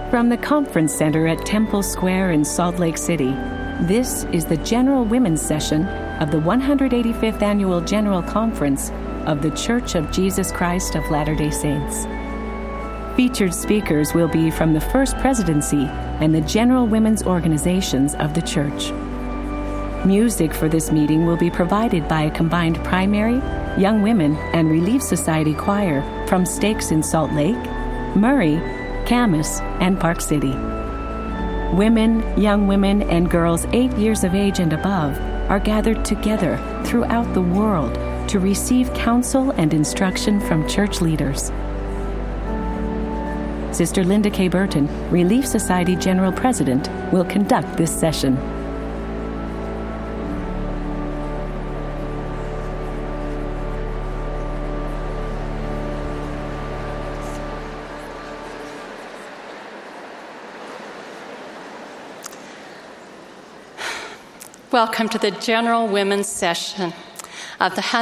From the Conference Center at Temple Square in Salt Lake City, this is the General Women's Session of the 185th Annual General Conference of The Church of Jesus Christ of Latter-day Saints. Featured speakers will be from the First Presidency and the General Women's Organizations of the Church. Music for this meeting will be provided by a combined primary, Young Women, and Relief Society choir from Stakes in Salt Lake, Murray, Camas, and Park City. Women, young women, and girls 8 years of age and above are gathered together throughout the world to receive counsel and instruction from church leaders. Sister Linda K. Burton, Relief Society General President, will conduct this session. Welcome to the General Women's Session of the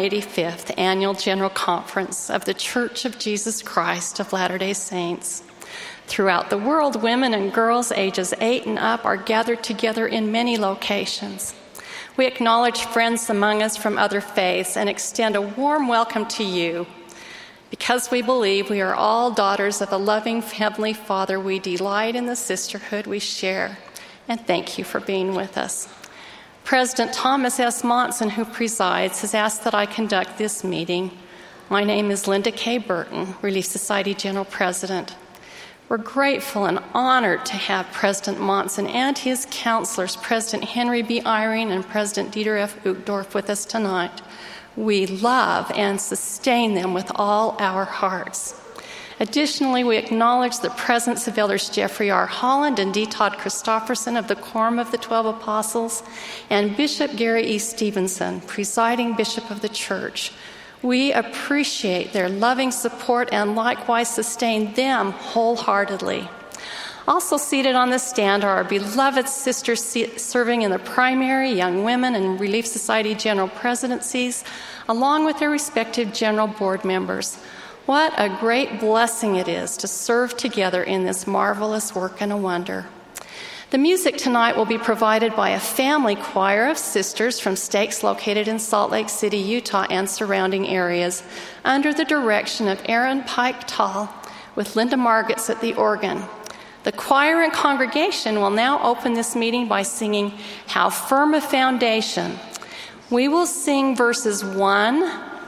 185th Annual General Conference of the Church of Jesus Christ of Latter-day Saints. Throughout the world, women and girls ages 8 and up are gathered together in many locations. We acknowledge friends among us from other faiths and extend a warm welcome to you. Because we believe we are all daughters of a loving Heavenly Father, we delight in the sisterhood we share, and thank you for being with us. President Thomas S. Monson, who presides, has asked that I conduct this meeting. My name is Linda K. Burton, Relief Society General President. We're grateful and honored to have President Monson and his counselors, President Henry B. Eyring and President Dieter F. Uchtdorf, with us tonight. We love and sustain them with all our hearts. Additionally, we acknowledge the presence of Elders Jeffrey R. Holland and D. Todd Christofferson of the Quorum of the 12 Apostles and Bishop Gary E. Stevenson, presiding bishop of the church. We appreciate their loving support and likewise sustain them wholeheartedly. Also seated on the stand are our beloved sisters serving in the primary, Young Women, and Relief Society General Presidencies, along with their respective general board members. What a great blessing it is to serve together in this marvelous work and a wonder. The music tonight will be provided by a family choir of sisters from Stakes located in Salt Lake City, Utah, and surrounding areas, under the direction of Aaron Pike Tall, with Linda Margetts at the organ. The choir and congregation will now open this meeting by singing "How Firm a Foundation." We will sing verses 1,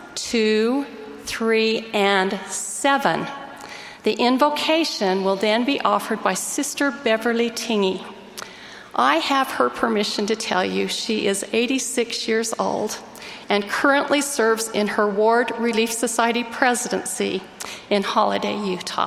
2, 3, and 7. The invocation will then be offered by Sister Beverly Tingey. I have her permission to tell you she is 86 years old and currently serves in her Ward Relief Society presidency in Holiday, Utah.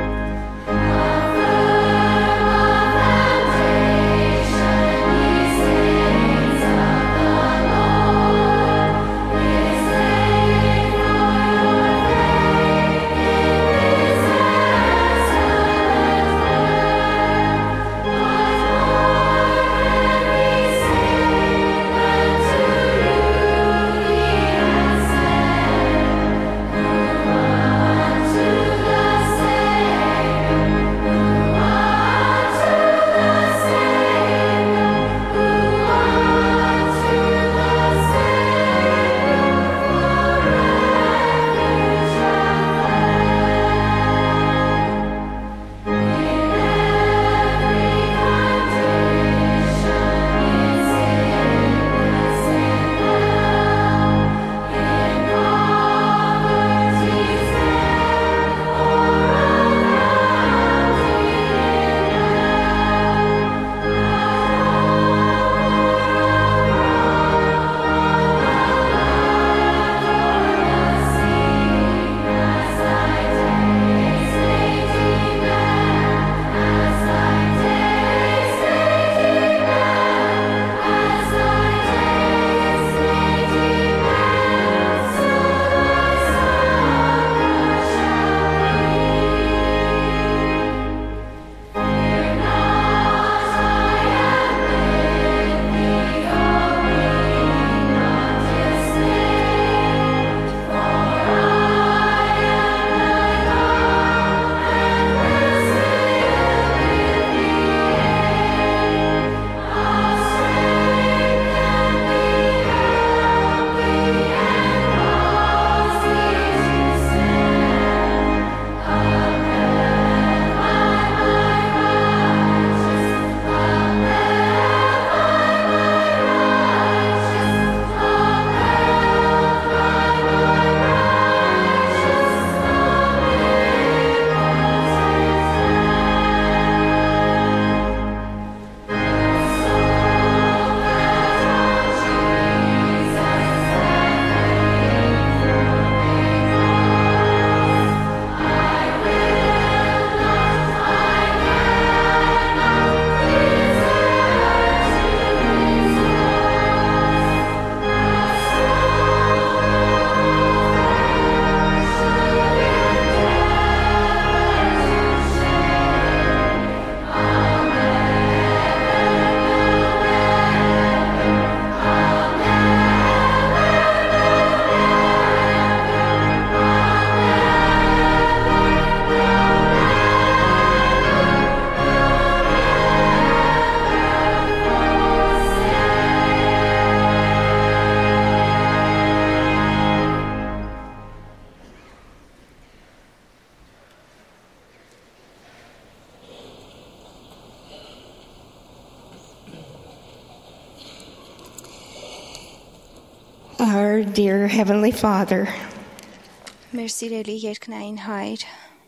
Foundation Our dear Heavenly Father, Մեր սիրելի երկնային Հայր,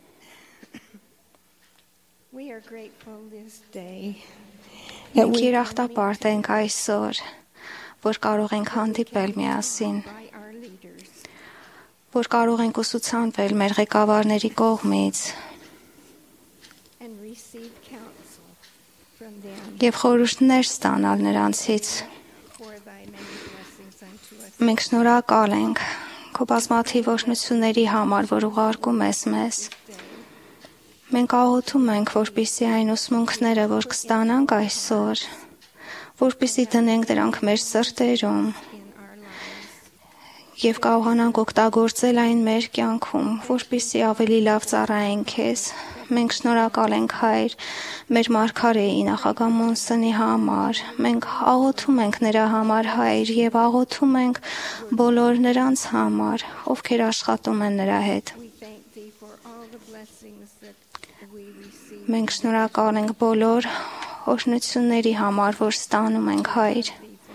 we are grateful this day մենք երախտապարտ ենք այսօր, որ կարող ենք հանդիպել միասին, by our leaders որ կարող ենք ուսուցանվել մեր ղեկավարների կողմից and receive counsel from them և խորհուրդներ ստանալ նրանցից։ for thy many blessings unto us. Մենք շնորհակալ ենք քո բազմաթիվ օրհնությունների համար, որ ուղարկում ես մեզ։ Մենք աղոթում ենք, որպեսզի այն ուսմունքները, որ կստանանք այսօր, որպեսզի դնենք դրանք մեր սրտերում և կարողանանք օգտագործել այն մեր կյանքում, որպեսզի ավելի լավ ծառայենք քեզ։ Մենք շնորհակալ ենք, Հայր, մեր մարգարեի նախագահ Մոնսոնի համար։ Մենք աղոթում ենք նրա համար, Հայր, և աղոթում ենք բոլոր նրանց համար, ովքեր աշխատում են նրա հետ։ We thank thee for all the blessings that we receive. Մենք շնորհակալ ենք բոլոր օրհնությունների համար, որ ստանում ենք, Հայր։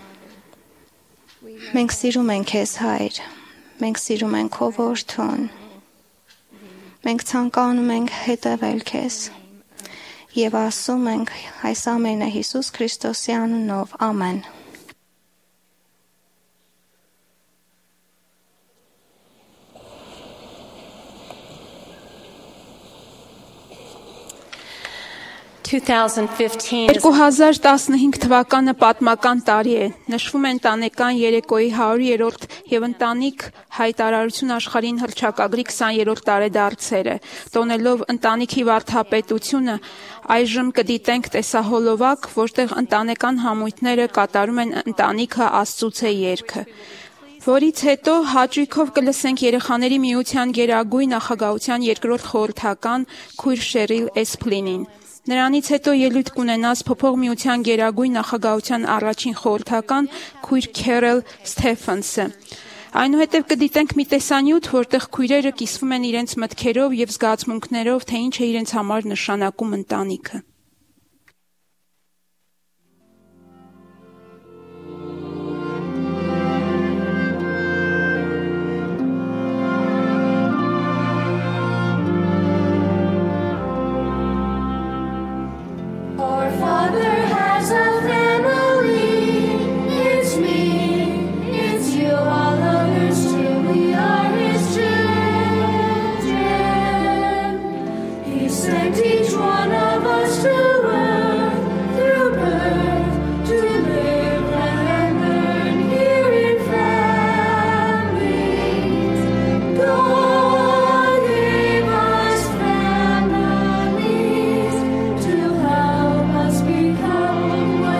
Մենք սիրում ենք քեզ, Հայր։ Մենք սիրում ենք քո որդուն։ Մենք ցանկանում ենք հետևել քեզ և ասում ենք այս ամենը Հիսուս Քրիստոսի անունով, ամեն։ (2015) 2015 թվականը պատմական տարի է։ Նշվում է ընտանեկան երեկոյի 100-րդ եւ ընտանիք հայտարարություն աշխարհին հռչակագրի 20-րդ տարեդարձերը։ Տոնելով ընտանիքի վարդապետությունը, այժմ կդիտենք տեսահոլովակ, որտեղ ընտանեկան համույթները կատարում են ընտանիքը Աստծուց է երգը։ Որից հետո հաճույքով կլսենք երեխաների միության գերագույն նախագահության երկրորդ խորհրդական քույր Շերիլ Էսփլինին։ Նրանից հետո ելույթ կունենաս փոփոխ միության գերագույն նախագահության առաջին խորհրդական քույր Քերել Սթեֆենսը։ Այնուհետև կդիտենք մի տեսանյութ, որտեղ քույրերը կիսվում են իրենց մտքերով եւ զգացմունքներով, թե ինչ է իրենց համար նշանակում ընտանիքը։ Our Father has a family. It's me, it's you, all others too. We are His children. He sent each one of us to earth through birth to live and learn here in families. God gave us families to help us become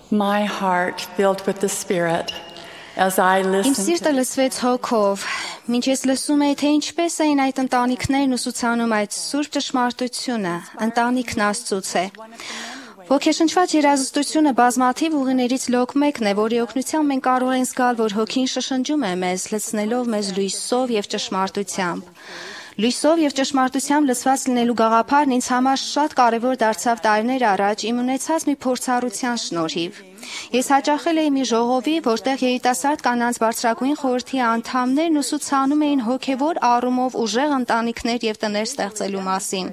my heart filled with the Spirit as I Իմ listened սիրտը լցվեց հոգով, մինչ ես լսում էի, թե ինչպես էին այդ ընտանիքներն ուսուցանում այդ սուրբ ճշմարտությունը, ընտանիքն Աստծուց է։ Ոգեշնչված երաժշտությունը բազմաթիվ ուղիներից լոկ մեկն է, որի օգնությամբ մենք կարող ենք զգալ, որ հոգին շշնջում է մեզ, լցնելով մեզ լույսով եւ ճշմարտությամբ։ Լույսով եւ ճշմարտությամբ լցված լինելու գաղափարն ինձ համար շատ կարեւոր դարձավ տարիներ առաջ իմ ունեցած մի փորձառության շնորհիվ։ Ես հաճախել էի մի ժողովի, որտեղ երիտասարդ կանանց բարձրագույն խորհրդի անդամներն ուսուցանում էին հոգեվոր առումով ուժեղ ընտանիքներ եւ տներ ստեղծելու մասին։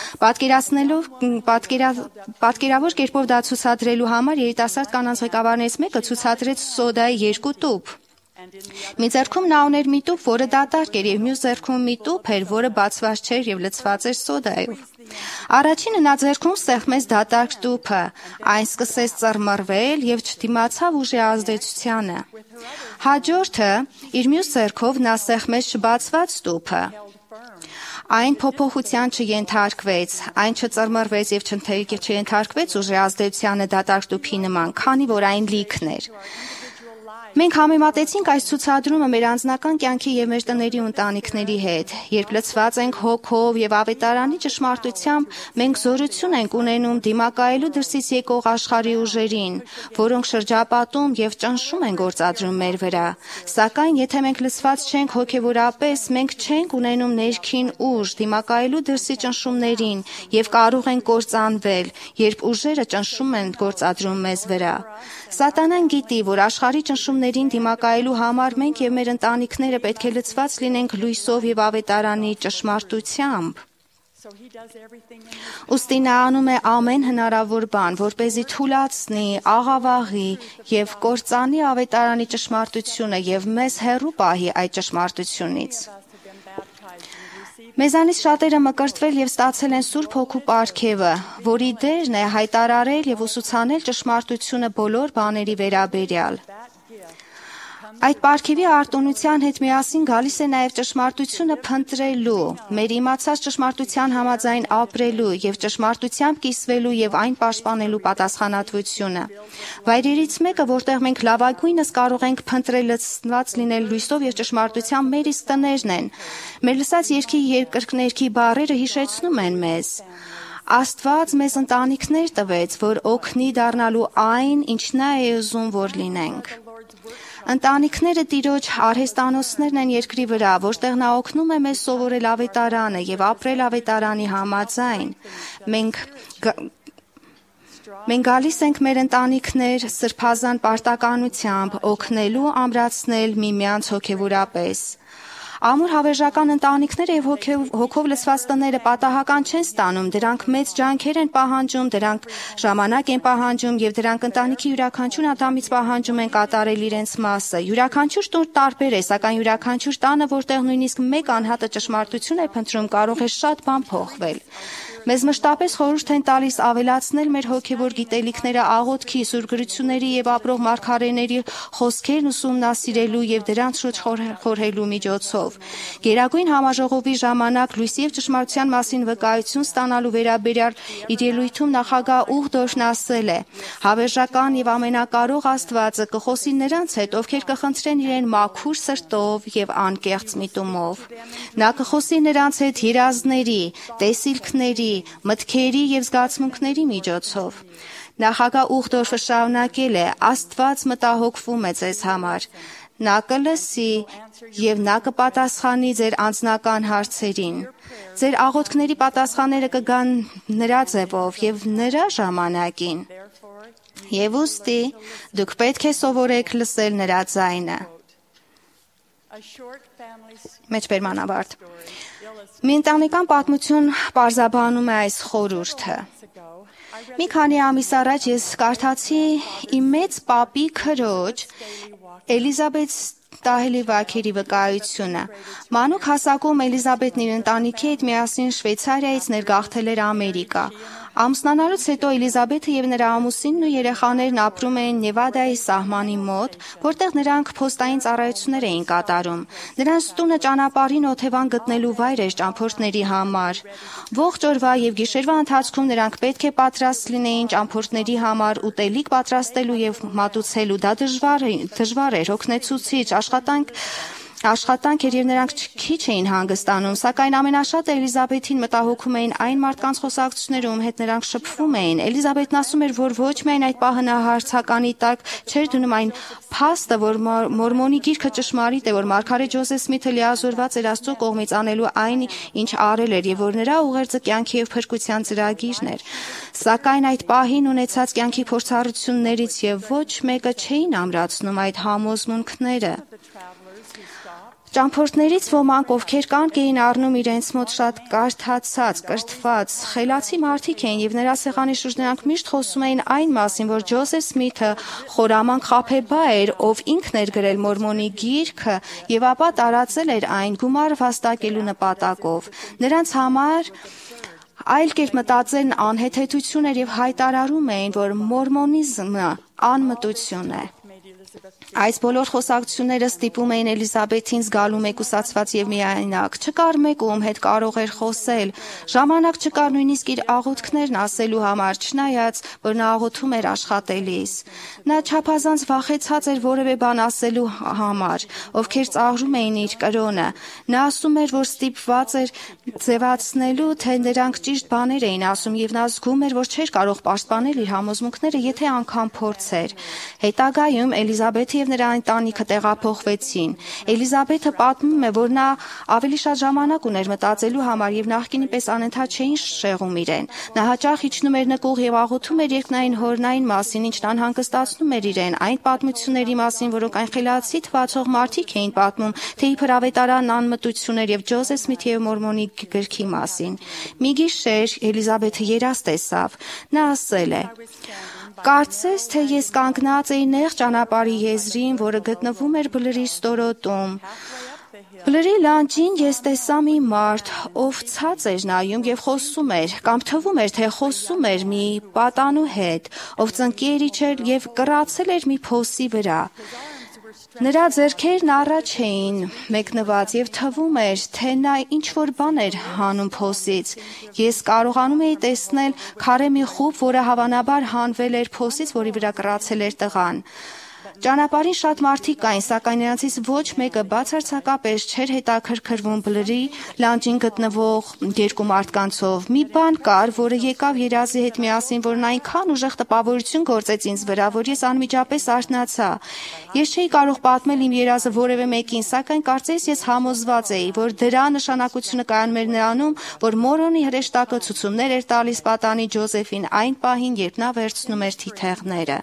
Պատկերավոր կերպով դա ցուցադրելու համար երիտասարդ կանանց ղեկավարներից մեկը ցուցադրեց սոդայի 2 տուփ։ Մի ձեռքում նա ուներ մի տուփ, որը դատարկ էր, եւ մյուս ձեռքում մի տուփ էր, որը բացված չէր եւ լցված էր սոդայով։ Առաջինը նա ձեռքում սեղմեց դատարկ տուփը, այն սկսեց ծռմռվել եւ չդիմացավ ուժի ազդեցությանը։ Հաջորդը իր մյուս ձեռքով նա սեղմեց չբացված տուփը։ Այն փոփոխության չենթարկվեց, այն չծռմռվեց եւ չենթարկվեց ուժի ազդեցությանը դատարկ տուփի նման, քանի որ այն լիքն էր։ Մենք համեմատեցինք այս ցուցադրումը մեր անձնական կյանքի եւ մեր տների ու ընտանիքների հետ։ Երբ լցված ենք հոգով եւ ավետարանի ճշմարտությամբ, մենք զորություն ենք ունենում դիմակայելու դրսից եկող աշխարհի ուժերին, որոնք շրջապատում եւ ճնշում են գործադրում մեր վրա։ Սակայն եթե մենք լցված չենք հոգեվորապես, մենք չենք ունենում ներքին ուժ դիմակայելու դրսի ճնշումներին եւ կարող ենք կործանվել, երբ ուժերը ճնշում են գործադրում մեզ վրա։ Սատանան գիտի, որ աշխարհի ճնշումներին դիմակայելու համար մենք եւ մեր ընտանիքները պետք է լցված լինենք լույսով եւ ավետարանի ճշմարտությամբ։ Ուստի նա անում է ամեն հնարավոր բան, որպեսզի թուլացնի, աղավաղի եւ կործանի ավետարանի ճշմարտությունը եւ մեզ հեռու պահի այդ ճշմարտությունից։ Մեզանից շատերը մկրտվել եւ ստացել են Սուրբ Հոգու պարգևը, որի դերն է հայտարարել եւ ուսուցանել ճշմարտությունը բոլոր բաների վերաբերյալ։ Այդ պարգևի արտոնության հետ միասին գալիս է նաև ճշմարտությունը փնտրելու, մեր իմացած ճշմարտության համաձայն ապրելու եւ ճշմարտությամբ կիսվելու եւ այն պաշտպանելու պատասխանատվությունը։ Վայրերից մեկը, որտեղ մենք լավագույնս կարող ենք փնտրել լցված լինել լույսով եւ ճշմարտությամբ, մեր իսկ տներն են։ Մեր լսած երկի երկրներքի բառերը հիշեցնում են մեզ։ Աստված մեզ ընտանիքներ տվեց, որ օգնի դառնալու այն, ինչ նա է ուզում, որ լինենք։ Ընտանիքները Տիրոջ արհեստանոցներն են երկրի վրա, որտեղ նա օգնում է մեզ սովորել ավետարանը եւ ապրել ավետարանի համաձայն։ Մենք գալիս ենք մեր ընտանիքներ սրբազան պարտականությամբ օգնելու ամրացնել միմյանց հոգեվորապես։ Ամուր հավերժական ընտանիքները եւ հոգով լցված տները պատահական չեն ստանում, դրանք մեծ ջանքեր են պահանջում, դրանք ժամանակ են պահանջում եւ դրանք ընտանիքի յուրաքանչյուր անդամից պահանջում են կատարել իրենց մասը։ Յուրաքանչյուր տուն տարբեր է, սակայն յուրաքանչյուր տանը, որտեղ նույնիսկ մեկ անհատը ճշմարտություն է փնտրում, կարող է շատ բան փոխվել։ Մեզ մշտապես խորհուրդ են տալիս ավելացնել մեր հոգևոր գիտելիքները աղոթքի, սուրբ գրությունների եւ ապրող մարգարեների խոսքերն ուսումնասիրելու եւ դրանց շուրջ խորհելու միջոցով։ Գերագույն համաժողովի ժամանակ լույսի եւ ճշմարտության մասին վկայություն ստանալու վերաբերյալ իր ելույթում նախագահ Ուղդորֆն ասել է. «Հավերժական եւ ամենակարող Աստվածը կխոսի նրանց հետ, ովքեր կխնդրեն իրեն մաքուր սրտով եւ անկեղծ միտումով։ Նա կխոսի նրանց հետ երազների, տեսիլքների, մտքերի եւ զգացմունքների միջոցով»։ Նախագահ Ուղդորֆը շարունակել է. «Աստված մտահոգվում է ձեզ համար։ Նա կլսի եւ նա կպատասխանի ձեր անձնական հարցերին։ Ձեր աղոթքների պատասխանները կգան նրա ձևով եւ նրա ժամանակին։ Եվ ուստի դուք պետք է սովորեք լսել նրա ձայնը»։ Մեջբերմանավարտ։ Մի ընտանեկան պատմություն պարզաբանում է այս խորհուրդը։ Մի քանի ամիս առաջ ես կարդացի իմ մեծ պապի քրոջ Էլիզաբեթ Տահելի Վաքերի վկայությունը։ Մանուկ հասակում Էլիզաբեթն իր ընտանիքի հետ միասին Շվեյցարիայից ներգաղթել էր Ամերիկա։ Ամուսնանալուց հետո Էլիզաբեթը եւ նրա ամուսինն ու երեխաներն ապրում էին Նևադայի սահմանի մոտ, որտեղ նրանք փոստային ծառայություններ էին կատարում։ Նրանց տունը ճանապարհին օթևան գտնելու վայր էր ճամփորդների համար։ Ողջ օրվա եւ գիշերվա ընթացքում նրանք պետք է պատրաստ լինեին ճամփորդների համար ուտելիք պատրաստելու եւ մատուցելու։ Դա դժվար էր, հոգնեցուցիչ աշխատանք էր եւ նրանք քիչ էին հանգստանում, սակայն ամենաշատը Էլիզաբեթին մտահոգում էին այն մարդկանց խոսակցություններում, հետ նրանք շփվում էին։ Էլիզաբեթն ասում էր, որ ոչ միայն այդ պահը նա հարցականի տակ չէր դնում այն փաստը, որ Մորմոնի գիրքը ճշմարիտ է, որ մարգարե Ջոզեֆ Սմիթը լիազորված էր Աստծո կողմից անելու այն, ինչ արել էր եւ որ նրա ուղերձը կյանքի եւ փրկության ծրագիրն էր։ Սակայն այդ պահին ունեցած կյանքի փորձառություններից եւ ոչ մեկը չէին ամրացնում այդ համոզմունքները։ Ճամփորդներից ոմանք, ովքեր կանգ էին առնում իրենց մոտ շատ կարդացած, կրթված, խելացի մարդիկ էին եւ նրա սեղանի շուրջ նրանք միշտ խոսում էին այն մասին, որ Ջոզեֆ Սմիթը խորամանկ խաբեբա էր, ով ինքն էր գրել Մորմոնի գիրքը եւ ապա տարածել էր այն գումար վաստակելու նպատակով։ Նրանց համար այլ կերպ մտածելն անհեթեթություն էր եւ հայտարարում էին, որ մորմոնիզմը անմտություն է։ Այս բոլոր խոսակցությունները ստիպում էին Էլիզաբեթին զգալու մեկուսացված եւ միայնակ։ Չկար մեկ ում հետ կարող էր խոսել։ Ժամանակ չկար նույնիսկ իր աղոթքներն ասելու համար, չնայած որ նա աղոթում էր աշխատելիս։ Նա չափազանց վախեցած էր որևէ բան ասելու համար, ովքեր ծաղրում էին իր կրոնը։ Նա ասում էր, որ ստիպված էր ձևացնելու, թե նրանք ճիշտ բաներ էին ասում եւ նա զգում էր, որ չէր կարող պաշտպանել իր համոզմունքները, եթե անգամ փորձեր։ Հետագայում Էլիզաբեթը եւ նրա ընտանիքը տեղափոխվեցին։ Էլիզաբեթը պատմում է, որ նա ավելի շատ ժամանակ ուներ մտածելու համար եւ նախկինի պես անընդհատ չէին շեղում իրեն։ Նա հաճախ իջնում էր նկուղ եւ աղոթում էր երկնային հորնային մասին, ինչն անհանգստացնում էր իրեն, այն պատմությունների մասին, որոնք այն խելացի թվացող մարդիկ էին պատմում, թե իբր ավետարան անմտություններ եւ Ջոզեֆ Սմիթի եւ Մորմոնի գրքի մասին։ Մի գիշեր Էլիզաբեթը երազ տեսավ։ Նա ասել է. Կարծես թե ես կանգնած էի նեղ ճանապարհի եզրին, որը գտնվում էր բլրի ստորոտում։ Բլրի լանջին ես տեսա մի մարդ, ով ցած էր նայում եւ խոսում էր, կամ թվում էր, թե խոսում էր մի պատանու հետ, ով ծնկի էր եւ կռացել էր մի փոսի վրա։ Նրա ձեռքերն առաջ էին մեկնված եւ թվում էր, թե նա ինչ-որ բան էր հանում փոսից։ Ես կարողանում էի տեսնել քարե մի խուփ, որը հավանաբար հանվել էր փոսից, որի վրա կռացել էր տղան։ Ճանապարհին շատ մարդիկ կային, սակայն նրանցից ոչ մեկը բացարձակապես չէր հետաքրքրվում բլրի լանջին գտնվող երկու մարդկանցով։ Մի բան կար, որը եկավ երազի հետ միասին, որն այնքան ուժեղ տպավորություն գործեց ինձ վրա, որ ես անմիջապես արթնացա։ Ես չէի կարող պատմել իմ երազը որևէ մեկին, սակայն կարծես ես համոզված էի, որ դրա նշանակությունը կայանում էր նրանում, որ Մորոնի հրեշտակը ցուցումներ էր տալիս պատանի Ջոզեֆին այն պահին, երբ նա վերցնում էր թիթեղները։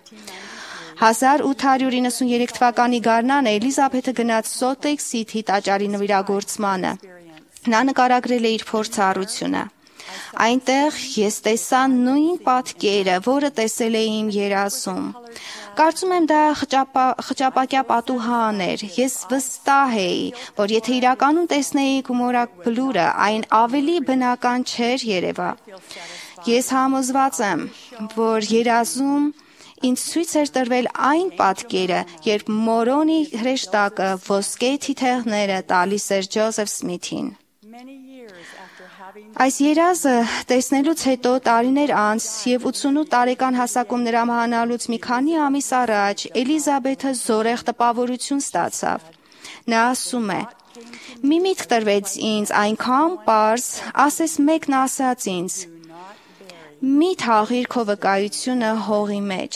1893 թվականի գարնանը Էլիզաբեթը գնաց Սոտեքս Սիթի տաճարի նվիրագործմանը։ Նա նկարագրել է իր փորձառությունը։ Այնտեղ ես տեսա նույն պատկերը, որը տեսել էի իմ երազում։ Կարծում եմ դա խճապակյա պատուհան էր։ Ես վստահ էի, որ եթե իրականում տեսնեի Գումորա բլուրը, այն ավելի բնական չէր երևա։ Ես համոզված եմ, որ երազում ինձ ցույց էր տրվել այն պատկերը, երբ Մորոնի հրեշտակը ոսկե թիթեղները տալիս էր Ջոզեֆ Սմիթին։ Այս երազը տեսնելուց հետո տարիներ անց եւ 88 տարեկան հասակում նրա մահանալուց մի քանի ամիս առաջ Էլիզաբեթը զորեղ տպավորություն ստացավ։ Նա ասում է. Մի միտք տրվեց ինձ այնքան պարզ, ասես մեկն ասաց ինձ. մի թաղիր քո վկայությունը հողի մեջ։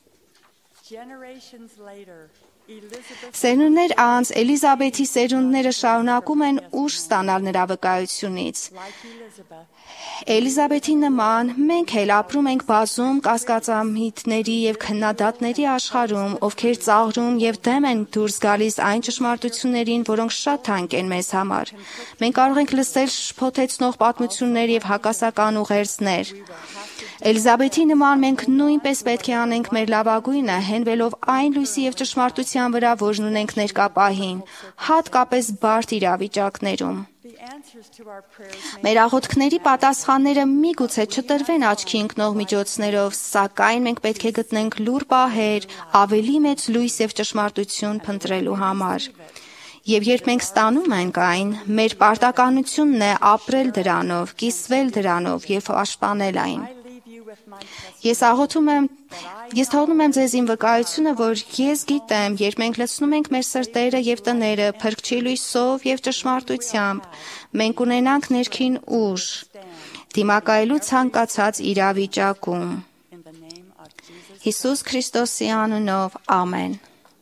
Սերունդներ անց Էլիզաբեթի սերունդները շարունակում են ուժ ստանալ նրա վկայությունից։ Էլիզաբեթի նման մենք էլ ապրում ենք բազում կասկածամիտների եւ քննադատների աշխարհում, ովքեր ծաղրում եւ դեմ են դուրս գալիս այն ճշմարտություններին, որոնք շատ թանկ են մեզ համար։ Մենք կարող ենք լսել շփոթեցնող պատմություններ եւ հակասական ուղերձներ։ Էլիզաբեթի նման մենք նույնպես պետք է անենք մեր լավագույնը, հենվելով այն լույսի եւ ճշմարտության վրա, որն ունենք ներկա պահին, հատկապես բարդ իրավիճակներում։ Մեր աղոթքների պատասխանները միգուցե չտրվեն աչքի ընկնող միջոցներով, սակայն մենք պետք է գտնենք լուր պահեր, ավելի մեծ լույս եւ ճշմարտություն փնտրելու համար։ Եվ երբ մենք ստանում ենք այն, մեր պարտականությունն է ապրել դրանով, կիսվել դրանով եւ պաշտպանել այն։ Ես թողնում եմ ձեզ իմ վկայությունը, որ ես գիտեմ, երբ մենք լցնում ենք մեր սրտերը եւ տները փրկչի լույսով եւ ճշմարտությամբ, մենք ունենանք ներքին ուժ, դիմակայելու ցանկացած իրավիճակում։ Հիսուս Քրիստոսի անունով, ամեն։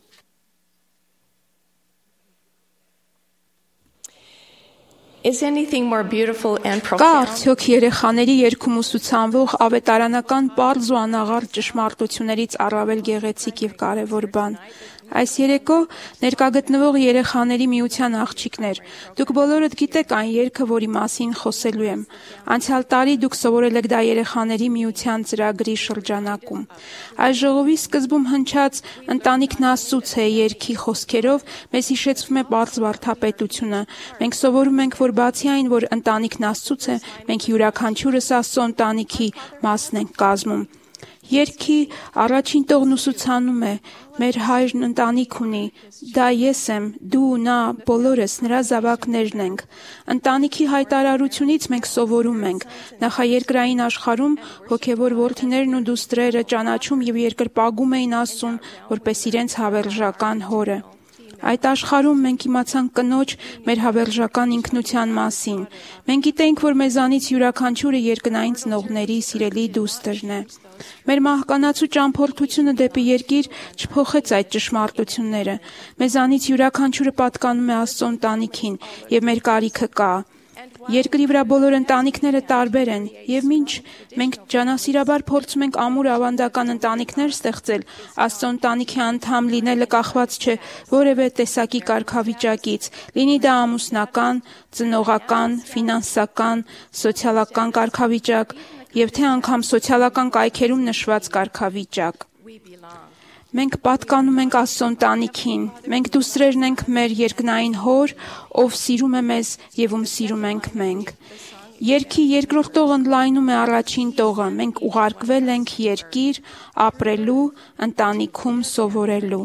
Is anything more beautiful and Կա profound արդյոք երեխաների երգում ուսուցանվող ավետարանական պարզ ու անաղարտ ճշմարտություններից առավել գեղեցիկ եւ կարեւոր բան։ Այս երեկո ներկայգտնվող երեխաների միության աղջիկներ, դուք բոլորդ գիտեք այն երգը, որի մասին խոսելու եմ։ Անցյալ տարի դուք սովորել եք դա երեխաների միության ծրագրի շրջանակում։ Այս ժողովի սկզբում հնչած «Ընտանիքն Աստծուց է» երգի խոսքերով մեզ հիշեցվում է պարզ վարդապետությունը։ Մենք սովորում ենք, որ բացի այն, որ ընտանիքն Աստծուց է, մենք յուրաքանչյուրս Աստծո ընտանիքի մասն ենք կազմում։ Երգի առաջին տողն ուսուցանում է. մեր հայրն ընտանիք ունի, դա ես եմ, դու, նա, բոլորս նրա զավակներն ենք։ Ընտանիքի հայտարարությունից մենք սովորում ենք նախաերկրային աշխարհում հոգևոր որդիներն ու դուստրերը ճանաչում եւ երկրպագում էին Աստծուն որպես իրենց հավերժական հորը։ Այդ աշխարհում մենք իմացանք կնոջ մեր հավերժական ինքնության մասին։ Մենք գիտենք, որ մեզանից յուրաքանչյուրը երկնային ծնողների սիրելի դուստրն է։ Մեր մահկանացու ճամփորդությունը դեպի երկիր չփոխեց այդ ճշմարտությունները։ Մեզանից յուրաքանչյուրը պատկանում է Աստծո ընտանիքին, եւ մեր կարիքը կա։ Երկրի վրա բոլոր ընտանիքները տարբեր են, եւ մինչ մենք ջանասիրաբար փորձում ենք ամուր ավանդական ընտանիքներ ստեղծել, Աստծո ընտանիքի անդամ լինելը կախված չէ որևէ տեսակի կարգավիճակից, լինի դա ամուսնական, ծնողական, ֆինանսական, սոցիալական կարգավիճակ, եւ թե անգամ սոցիալական կայքերում նշված կարգավիճակ։ Մենք պատկանում ենք Աստծո ընտանիքին, մենք դուստրերն ենք մեր երկնային հոր, ով սիրում է մեզ եւ ում սիրում ենք մենք։ Երգի երկրորդ տողը ընդլայնում է առաջին տողը, մենք ուղարկվել ենք երկիր, ապրելու, ընտանիքում սովորելու։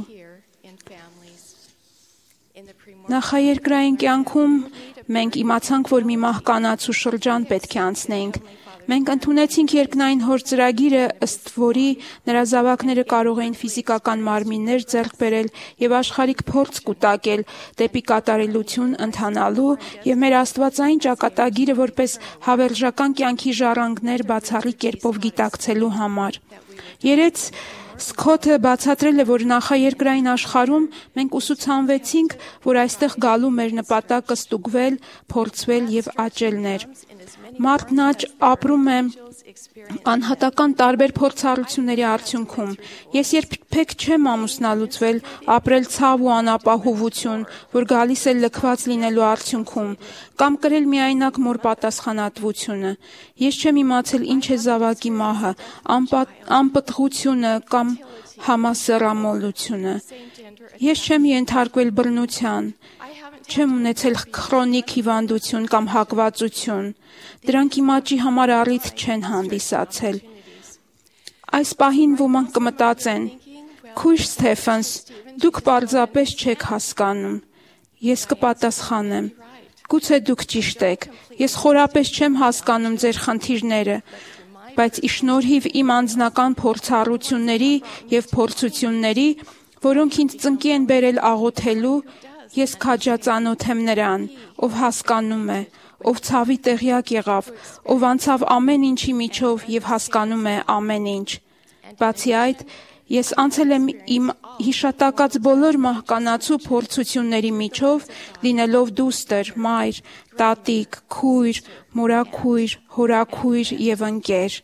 Նախաերկրային կյանքում մենք իմացանք, որ մի մահկանացու շրջան պետք է անցնենք։ Մենք ընդունեցինք երկնային հոր ծրագիրը, ըստ որի նրա զավակները կարող էին ֆիզիկական մարմիններ ձեռք բերել եւ աշխարհիկ փորձ կուտակել դեպի կատարելություն ընթանալու եւ մեր աստվածային ճակատագիրը որպես հավերժական կյանքի ժառանգներ բացառիկ կերպով գիտակցելու համար։ Երեց Սքոթը բացատրել է, որ նախաերկրային աշխարհում մենք ուսուցանվեցինք, որ այստեղ գալու մեր նպատակը ստուգվել, փորձվել եւ աճելն էր։ Մարդն աճ ապրում է անհատական տարբեր փորձառությունների արդյունքում։ Ես երբեք չեմ ամուսնալուծվել, ապրել ցավ ու անապահովություն, որ գալիս է լքված լինելու արդյունքում, կամ կրել միայնակ մոր պատասխանատվությունը։ Ես չեմ իմացել ինչ է զավակի մահը, անպտղությունը կամ համասեռամոլությունը։ Ես չեմ ենթարկվել բռնության, չեմ ունեցել քրոնիկ հիվանդություն կամ հակվածություն։ Դրանք իմ աճի համար առիթ չեն հանդիսացել։ Այս պահին ոմանք կմտածեն. Քույր Սթեֆանս, դուք պարզապես չեք հասկանում։ Ես կպատասխանեմ. Գուցե դուք ճիշտ եք։ Ես խորապես չեմ հասկանում ձեր խնդիրները, բայց ի շնորհիվ իմ անձնական փորձառությունների եւ փորձությունների, որոնք ինձ ծնկի են բերել աղոթելու, ես քաջածանոթ եմ նրան, ով հասկանում է, ով ցավի տեղյակ եղավ, ով անցավ ամեն ինչի միջով եւ հասկանում է ամեն ինչ։ Բացի այդ, ես անցել եմ իմ հիշատակած բոլոր մահկանացու փորձությունների միջով, լինելով դուստր, մայր, տատիկ, քույր, մորաքույր, հորաքույր եւ ընկեր։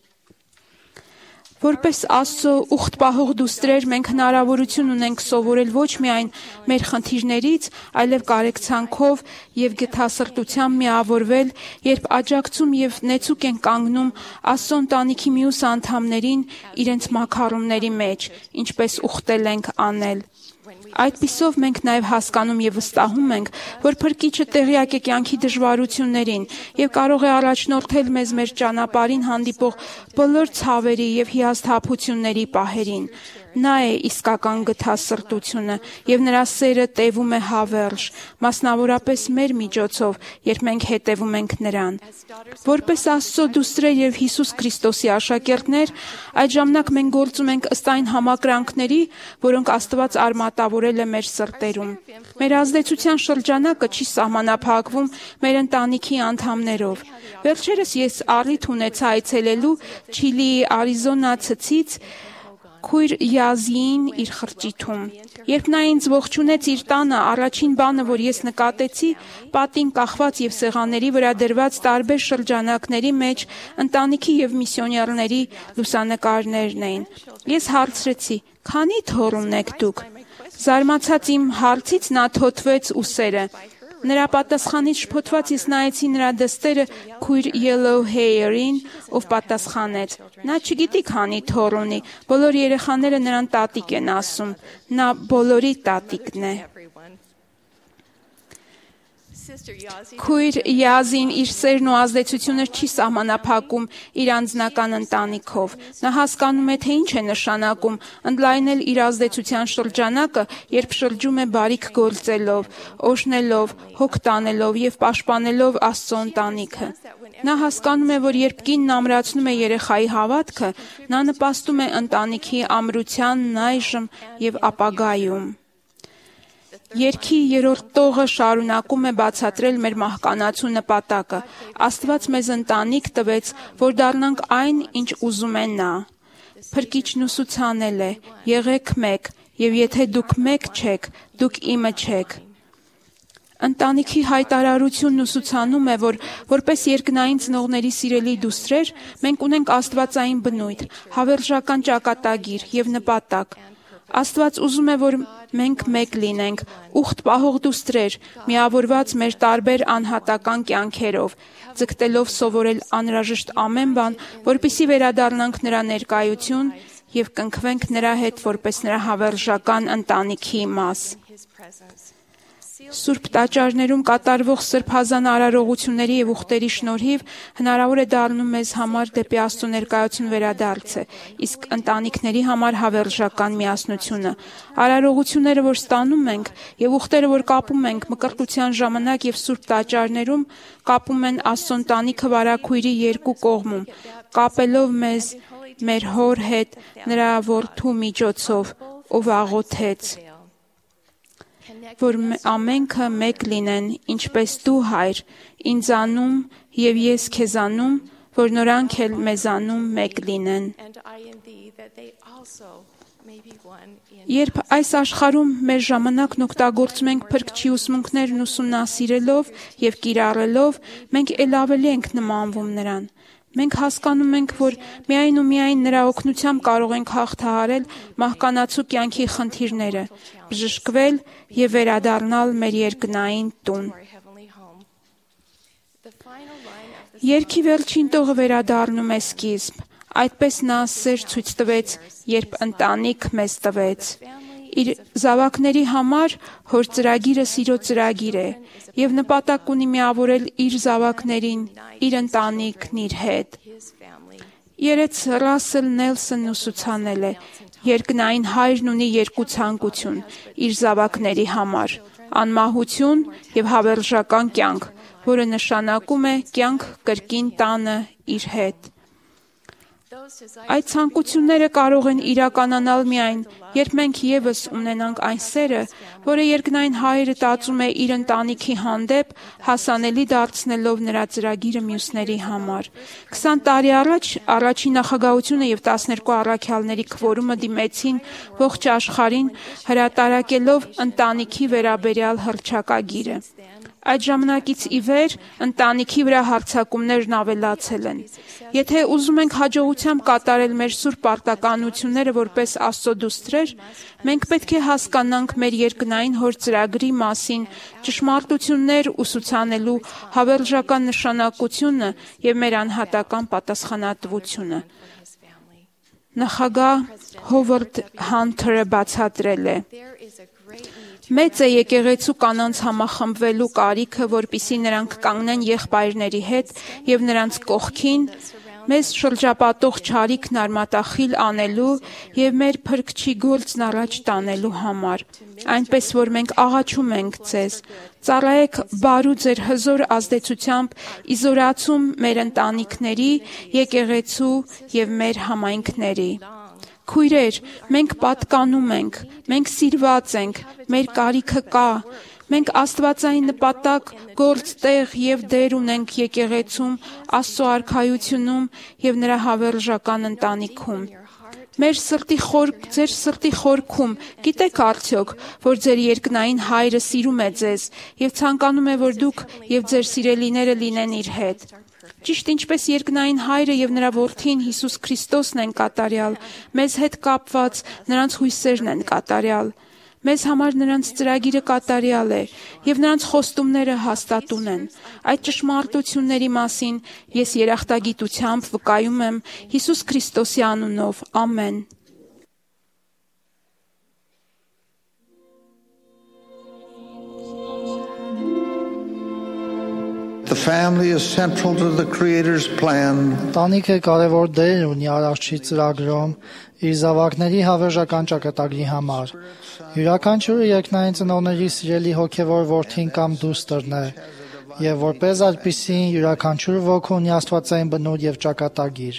Որպես Աստծո ուխտ պահող դուստրեր մենք հնարավորություն ունենք սովորել ոչ միայն մեր խնդիրներից, այլև կարեկցանքով եւ գթասրտությամբ միավորվել, երբ աջակցում եւ նեցուկ են կանգնում Աստծո ընտանիքի մյուս անդամներին իրենց մաքարումների մեջ, ինչպես ուխտել ենք անել։ Այդպիսով մենք նաև հասկանում եւ վստահում ենք, որ Փրկիչը տեղյակ է կյանքի դժվարություններին եւ կարող է առաջնորդել մեզ մեր ճանապարհին հանդիպող բոլոր ցավերի եւ հիասթափությունների պահերին։ Նա է իսկական գթասրտությունը եւ նրա սերը տևում է հավերժ, մասնավորապես մեր միջոցով, երբ մենք հետևում ենք նրան։ Որպես Աստծո դուստրեր եւ Հիսուս Քրիստոսի աշակերտներ, այդ ժամանակ մենք գործում ենք ըստ այն համակրանքների, որոնք Աստված արմատավորել է մեր սրտերում։ Մեր ազդեցության շրջանակը չի սահմանափակվում մեր ընտանիքի անդամներով։ Վերջերս ես առիթ ունեցա այցելելու Չիլիի Արիզոնա ցցից քույր Յազիին իր խրճիթում։ Երբ նա ինձ ողջունեց իր տանը, առաջին բանը, որ ես նկատեցի, պատին կախված եւ սեղանների վրա դրված տարբեր շրջանակների մեջ ընտանիքի եւ միսիոներների լուսանկարներն էին։ Ես հարցրեցի. «Քանի թոռ ունեք դուք»։ Զարմացած իմ հարցից նա թոթվեց ուսերը։ Նրա պատասխանից շփոթված ես նայեցի նրա դստերը քույր Yellow Hair-ին, ով պատասխանեց. «Նա չգիտի քանի թոռ ունի, բոլոր երեխաները նրան տատիկ են ասում, նա բոլորի տատիկն է»։ Քույր Յազին իր սերն ու ազդեցությունը չի սահմանափակում իր անձնական ընտանիքով։ Նա հասկանում է, թե ինչ է նշանակում ընդլայնել իր ազդեցության շրջանակը, երբ շրջում է բարիք գործելով, օրհնելով, հոգ տանելով եւ պաշտպանելով Աստծո ընտանիքը։ Նա հասկանում է, որ երբ կինն ամրացնում է երեխայի հավատքը, նա նպաստում է ընտանիքի ամրությանն այժմ եւ ապագայում։ Երգի երրորդ տողը շարունակում է բացատրել մեր մահկանացու նպատակը։ Աստված մեզ ընտանիք տվեց, որ դառնանք այն, ինչ ուզում է նա։ Փրկիչն ուսուցանել է. «Եղեք մեկ, եւ եթե դուք մեկ չեք, դուք իմը չեք»։ Ընտանիքի հայտարարությունն ուսուցանում է, որ որպես երկնային ծնողների սիրելի դուստրեր, մենք ունենք աստվածային բնույթ, հավերժական ճակատագիր եւ նպատակ։ Աստված ուզում է, որ մենք մեկ լինենք, ուխտ պահող դուստրեր, միավորված մեր տարբեր անհատական կյանքերով, ձգտելով սովորել անհրաժեշտ ամեն բան, որպեսզի վերադառնանք նրա ներկայություն եւ կնքվենք նրա հետ որպես նրա հավերժական ընտանիքի մաս։ Սուրբ տաճարներում կատարվող սրբազան արարողությունների եւ ուխտերի շնորհիվ հնարավոր է դառնում մեզ համար դեպի Աստծո ներկայություն վերադարձը, իսկ ընտանիքների համար հավերժական միասնությունը։ Արարողությունները, որ ստանում ենք, եւ ուխտերը, որ կապում ենք մկրտության ժամանակ եւ սուրբ տաճարներում, կապում են Աստծո ընտանիքը վարագույրի երկու կողմում, կապելով մեզ մեր հոր հետ նրա որդու միջոցով, ով աղոթեց, որ ամենքը մեկ լինեն, ինչպես դու, Հայր, ինձանում եւ ես քեզանում, որ նրանք էլ մեզանում մեկ լինեն։ Երբ այս աշխարհում մեր ժամանակն օգտագործում ենք Փրկչի ուսմունքներն ուսումնասիրելով եւ կիրառելով, մենք ել ավելի ենք նմանվում նրան։ Մենք հասկանում ենք, որ միայն ու միայն նրա օգնությամբ կարող ենք հաղթահարել մահկանացու կյանքի խնդիրները, բժշկվել եւ վերադառնալ մեր երկնային տուն։ Երգի վերջին տողը վերադառնում է սկիզբ։ Այդպես նա սեր ցույց տվեց, երբ ընտանիք մեզ տվեց։ Իր զավակների համար հոր ծրագիրը սիրո ծրագիր է եւ նպատակ ունի միավորել իր զավակներին, իր ընտանիքն իր հետ։ Երեց Ռասել Նելսոնն ուսուցանել է. երկնային հայրն ունի երկու ցանկություն իր զավակների համար՝ անմահություն եւ հավերժական կյանք, որը նշանակում է կյանք կրկին տանը իր հետ։ Այդ ցանկությունները կարող են իրականանալ միայն, երբ մենք եւս ունենանք այն սերը, որը երկնային հայրը տածում է իր ընտանիքի հանդեպ, հասանելի դարձնելով նրա ծրագիրը մյուսների համար։ 20 տարի առաջ առաջին նախագահությունը եւ 12 առաքյալների քվորումը դիմեցին ողջ աշխարհին, հրատարակելով ընտանիքի վերաբերյալ հռչակագիրը։ Այդ ժամանակից ի վեր ընտանիքի վրա հարձակումներն ավելացել են։ Եթե ուզում ենք հաջողությամբ կատարել մեր սուրբ պարտականությունները որպես Աստծո դուստրեր, մենք պետք է հասկանանք մեր երկնային հոր ծրագրի մասին ճշմարտություններ ուսուցանելու հավերժական նշանակությունը եւ մեր անհատական պատասխանատվությունը։ Նախագահ Հովարդ Հանթերը բացատրել է. Մեծ է եկեղեցու կանանց համախմբվելու կարիքը, որպիսի նրանք կանգնեն եղբայրների հետ եւ նրանց կողքին, մեզ շրջապատող չարիքն արմատախիլ անելու եւ մեր փրկչի գործն առաջ տանելու համար, այնպես որ մենք աղաչում ենք ձեզ, ծառայեք բարու ձեր հզոր ազդեցությամբ իզորացում մեր ընտանիքների, եկեղեցու եւ մեր համայնքների։ Քույրեր, մենք պատկանում ենք, մենք սիրված ենք, մեր կարիքը կա, մենք աստվածային նպատակ, գործ, տեղ եւ դեր ունենք եկեղեցում, Աստծո արքայությունում եւ նրա հավերժական ընտանիքում։ Ձեր սրտի խորքում գիտեք արդյոք, որ ձեր երկնային Հայրը սիրում է ձեզ եւ ցանկանում է, որ դուք եւ ձեր սիրելիները լինեն իր հետ։ Ճիշտ ինչպես երկնային Հայրը եւ նրա որդին Հիսուս Քրիստոսն են կատարյալ, մեզ հետ կապված նրանց հույսերն են կատարյալ։ Մեզ համար նրանց ծրագիրը կատարյալ է եւ նրանց խոստումները հաստատուն են։ Այդ ճշմարտությունների մասին ես երախտագիտությամբ վկայում եմ Հիսուս Քրիստոսի անունով։ Ամեն։ The family is central to the Creator's plan. Տանիքը կարևոր դեր ունի Արարչի ծրագրում իր զավակների հավերժական ճակատագրի համար։ Յուրաքանչյուրը երկնային ծնողների սիրելի հոգևոր որդին կամ դուստրն է, եւ որպես այդպիսին յուրաքանչյուր ոգու ունի աստվածային բնույթ եւ ճակատագիր։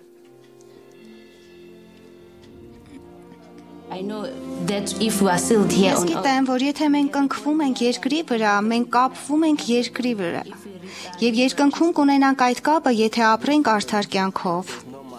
Ես գիտեմ, որ եթե մենք կնքվում ենք երկրի վրա, մենք կապվում ենք երկրի վրա։ Եվ երկնքում կունենանք այդ կապը, եթե ապրենք արդար կյանքով։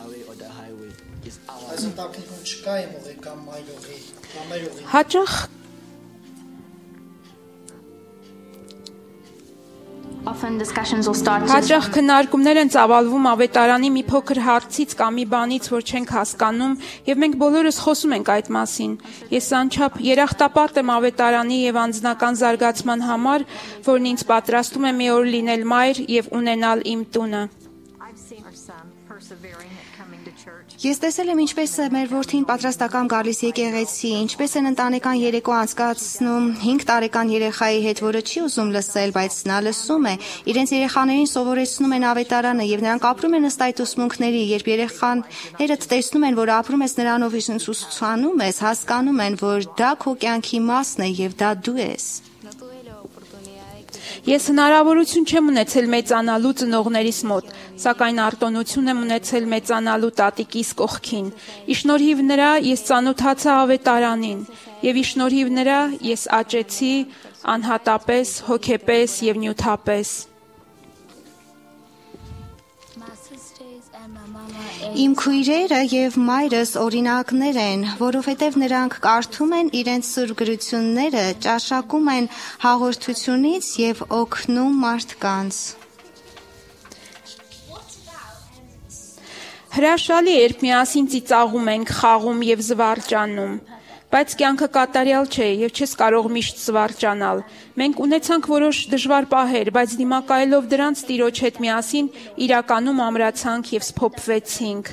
Հաճախ քննարկումներ են ծավալվում ավետարանի մի փոքր հարցից կամ մի բանից, որ չենք հասկանում, եւ մենք բոլորս խոսում ենք այդ մասին։ Ես անչափ երախտապարտ եմ ավետարանի եւ անձնական զարգացման համար, որն ինձ պատրաստում է մի օր լինել մայր եւ ունենալ իմ տունը։ Ես տեսել եմ ինչպես է մեր որդին պատրաստական գալիս եկեղեցի, ինչպես են ընտանեկան երեկո անցկացնում 5 տարեկան երեխայի հետ, որը չի ուզում լսել, բայց նա լսում է, իրենց երեխաներին սովորեցնում են ավետարանը եւ նրանք ապրում են ըստ այդ ուսմունքների, երբ երեխաները տեսնում են, որ ապրում ես նրանով, ուսուցանում ես, հասկանում են, որ դա քո կյանքի մասն է եւ դա դու ես։ Ես հնարավորություն չեմ ունեցել մեծանալու ծնողներիս մոտ, սակայն արտոնություն եմ ունեցել մեծանալու տատիկիս կողքին։ Ի շնորհիվ նրա ես ծանոթացա ավետարանին, եւ ի շնորհիվ նրա ես աճեցի անհատապես, հոգեպես եւ նյութապես։ Իմ քույրերը եւ մայրս օրինակներ են, որովհետեւ նրանք կարդում են իրենց սուրբ գրությունները, ճաշակում են հաղորդությունից եւ օգնում մարդկանց։ Հրաշալի է, երբ միասին ծիծաղում ենք, խաղում եւ զվարճանում, բայց կյանքը կատարյալ չէ եւ չես կարող միշտ զվարճանալ։ Մենք ունեցանք որոշ դժվար պահեր, բայց դիմակայելով դրանց Տիրոջ հետ միասին իրականում ամրացանք եւ սփոփվեցինք։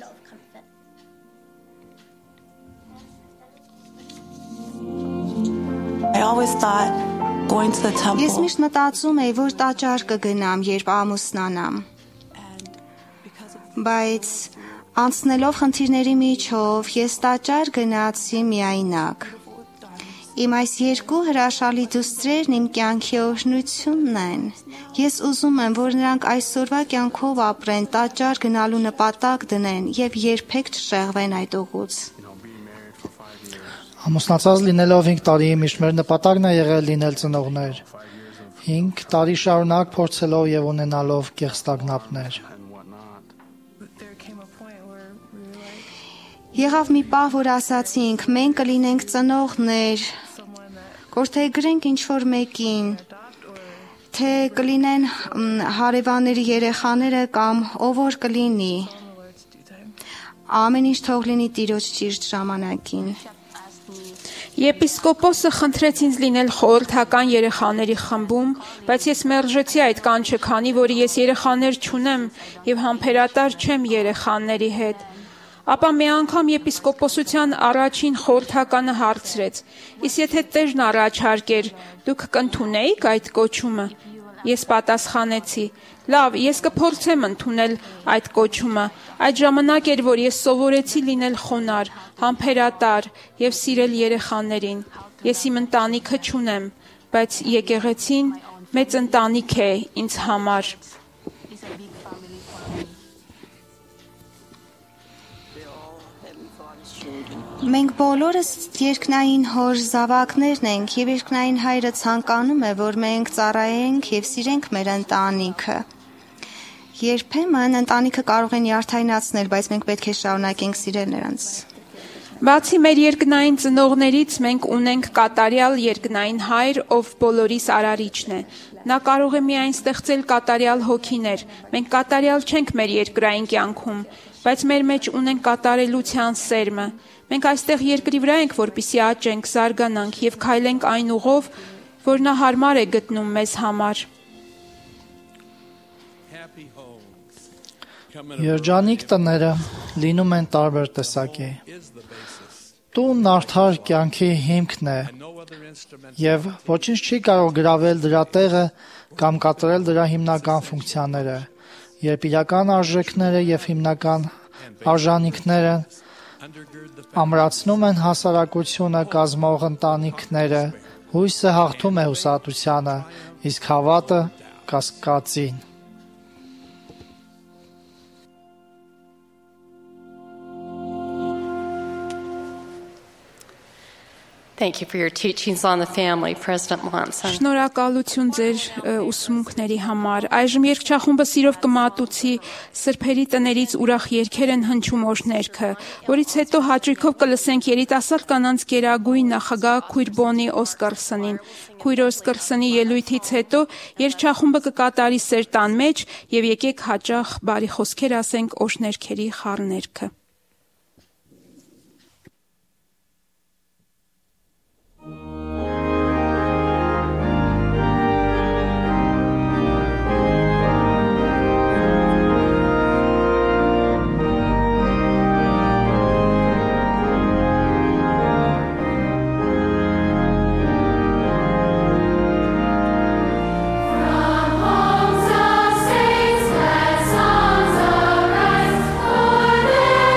Ես միշտ մտածում էի, որ տաճար կգնամ, երբ ամուսնանամ։ Բայց անցնելով խնդիրների միջով, ես տաճար գնացի միայնակ։ Իմ այս երկու հրաշալի դուստրերն իմ կյանքի օրհնությունն են։ Ես ուզում եմ, որ նրանք այսօրվա կյանքով ապրեն, տաճար գնալու նպատակ դնեն եւ երբեք չշեղվեն այդ ուղուց։ Ամուսնացած լինելով 5 տարի միշտ մեր նպատակն է եղել լինել ծնողներ։ 5 տարի շարունակ փորձելով եւ ունենալով կեղստագնապներ։ Եղավ մի պահ, որ ասացինք, մենք կլինենք ծնողներ, կորդեգրենք ինչ-որ մեկին, թե կլինեն հարևանների երեխաները կամ ով որ կլինի, ամեն ինչ թող լինի Տիրոջ ճիշտ ժամանակին։ Եպիսկոպոսը խնդրեց ինձ լինել խորհրդական երեխաների խմբում, բայց ես մերժեցի այդ կանչը, քանի որ ես երեխաներ չունեմ եւ համբերատար չեմ երեխաների հետ։ Ապա մի անգամ եպիսկոպոսության առաջին խորհրդականը հարցրեց. «Իսկ եթե Տերն առաջարկեր, դուք կընդունեիք այդ կոչումը»։ Ես պատասխանեցի. «Լավ, ես կփորձեմ ընդունել այդ կոչումը»։ Այդ ժամանակ էր, որ ես սովորեցի լինել խոնարհ, համբերատար եւ սիրել երեխաներին։ Ես իմ ընտանիքը չունեմ, բայց եկեղեցին մեծ ընտանիք է ինձ համար։ Մենք բոլորս երկնային հոր զավակներն ենք եւ երկնային հայրը ցանկանում է, որ մենք ծառայենք եւ սիրենք մեր ընտանիքը։ Երբեմն ընտանիքը կարող է նյարդայնացնել, բայց մենք պետք է շարունակենք սիրել նրանց։ Բացի մեր երկնային ծնողներից մենք ունենք կատարյալ երկնային հայր, ով բոլորիս արարիչն է։ Նա կարող է միայն ստեղծել կատարյալ հոգիներ։ Մենք կատարյալ չենք մեր երկրային կյանքում, բայց մեր մեջ ունենք կատարելության սերմը։ Մենք այստեղ երկրի վրա ենք, որպեսզի աճենք, զարգանանք եւ քայլենք այն ուղով, որ նա հարմար է գտնում մեզ համար։ Երջանիկ տները լինում են տարբեր տեսակի։ Տունն արդար կյանքի հիմքն է եւ ոչինչ չի կարող գրավել դրա տեղը կամ կատարել դրա հիմնական ֆունկցիաները, երբ իրական արժեքները եւ հիմնական արժանինքները ամրացնում են հասարակությունը կազմող ընտանիքները, հույսը հաղթում է հուսահատությանը, իսկ հավատը կասկածին։ Thank you for your teachings on the family, President Monson. Շնորհակալություն ձեր ուսմունքների համար։ Այժմ երգչախումբը սիրով կմատուցի սրբերի տներից ուրախ երգեր են հնչում օրհներքը, որից հետո հաճույքով կլսենք երիտասարդ կանանց գերագույն նախագահ քույր Բոնի Օսկարսոնին։ Քույր Օսկարսոնի ելույթից հետո երգչախումբը կկատարի Սեր տան մեջ եւ եկեք հաճախ բարի խոսքեր ասենք օրհներքերի խառներքը։ Songs of saints, let songs arise, for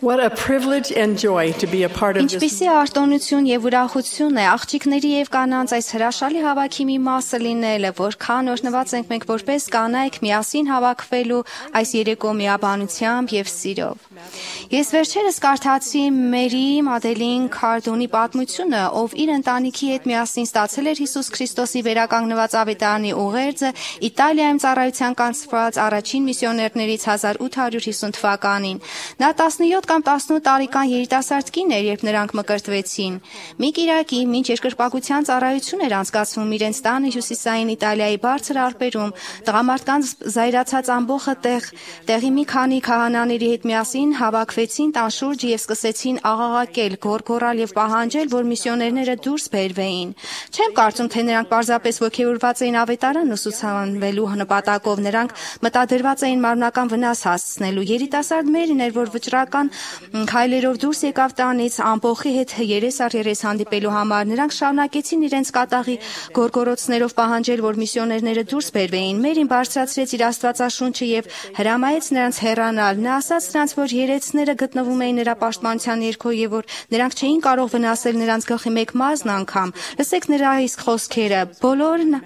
What a privilege and joy to be a part of this. Ինչպիսի արտոնություն եւ ուրախություն է աղջիկների եւ կանանց այս հրաշալի հավաքի մի մասը լինելը, որքան օրհնված ենք մենք որպես կանայք միասին հավաքվելու այս երեկո միաբանությամբ եւ սիրով։ Ես վերջերս կարդացի Մերի Մադելին Քարդոնի պատմությունը, ով իր ընտանիքի հետ միասին ստացել էր Հիսուս Քրիստոսի վերականգնված ավետարանի ուղերձը Իտալիայում ծառայության կանցված առաջին միսիոներներից 1850 թվականին։ Նա 17 կամ 18 տարեկան երիտասարդ կին էր, երբ նրանք մկրտվեցին։ Մի կիրակի, մինչ երկրպագության ծառայություն էր անցկացվում իրենց տանը հյուսիսային Իտալիայի բարձր ալպերում, տղամարդկանց զայրացած ամբողը տեղի մի քանի քահանաների հետ միասին հավաքվեցին տան շուրջը եւ սկսեցին աղաղակել, գոռգոռալ եւ պահանջել, որ միսիոներները դուրս բերվեին։ Չեմ կարծում, թե նրանք պարզապես ոգևորված էին ավետարան ուսուցանվելու նպատակով, նրանք մտադրված էին մարմնական վնաս հասցնելու։ Երիտասարդ Մերին էր, որ վճռական քայլերով դուրս եկավ տանից ամբողի հետ երես առ երես հանդիպելու համար։ Նրանք շարունակեցին իրենց կատաղի գոռգոռոցներով պահանջել, որ միսիոներները դուրս բերվեին։ Մերին բարձրացրեց իր Աստվածաշունչը եւ հրամայեց նրանց հեռանալ։ Նա ասաց նրանց, որ երեցները գտնվում էին նրա պաշտպանության ներքո եւ որ նրանք չէին կարող վնասել նրանց գլխի մեկ մազն անգամ։ Լսեք նրա իսկ խոսքերը. բոլորն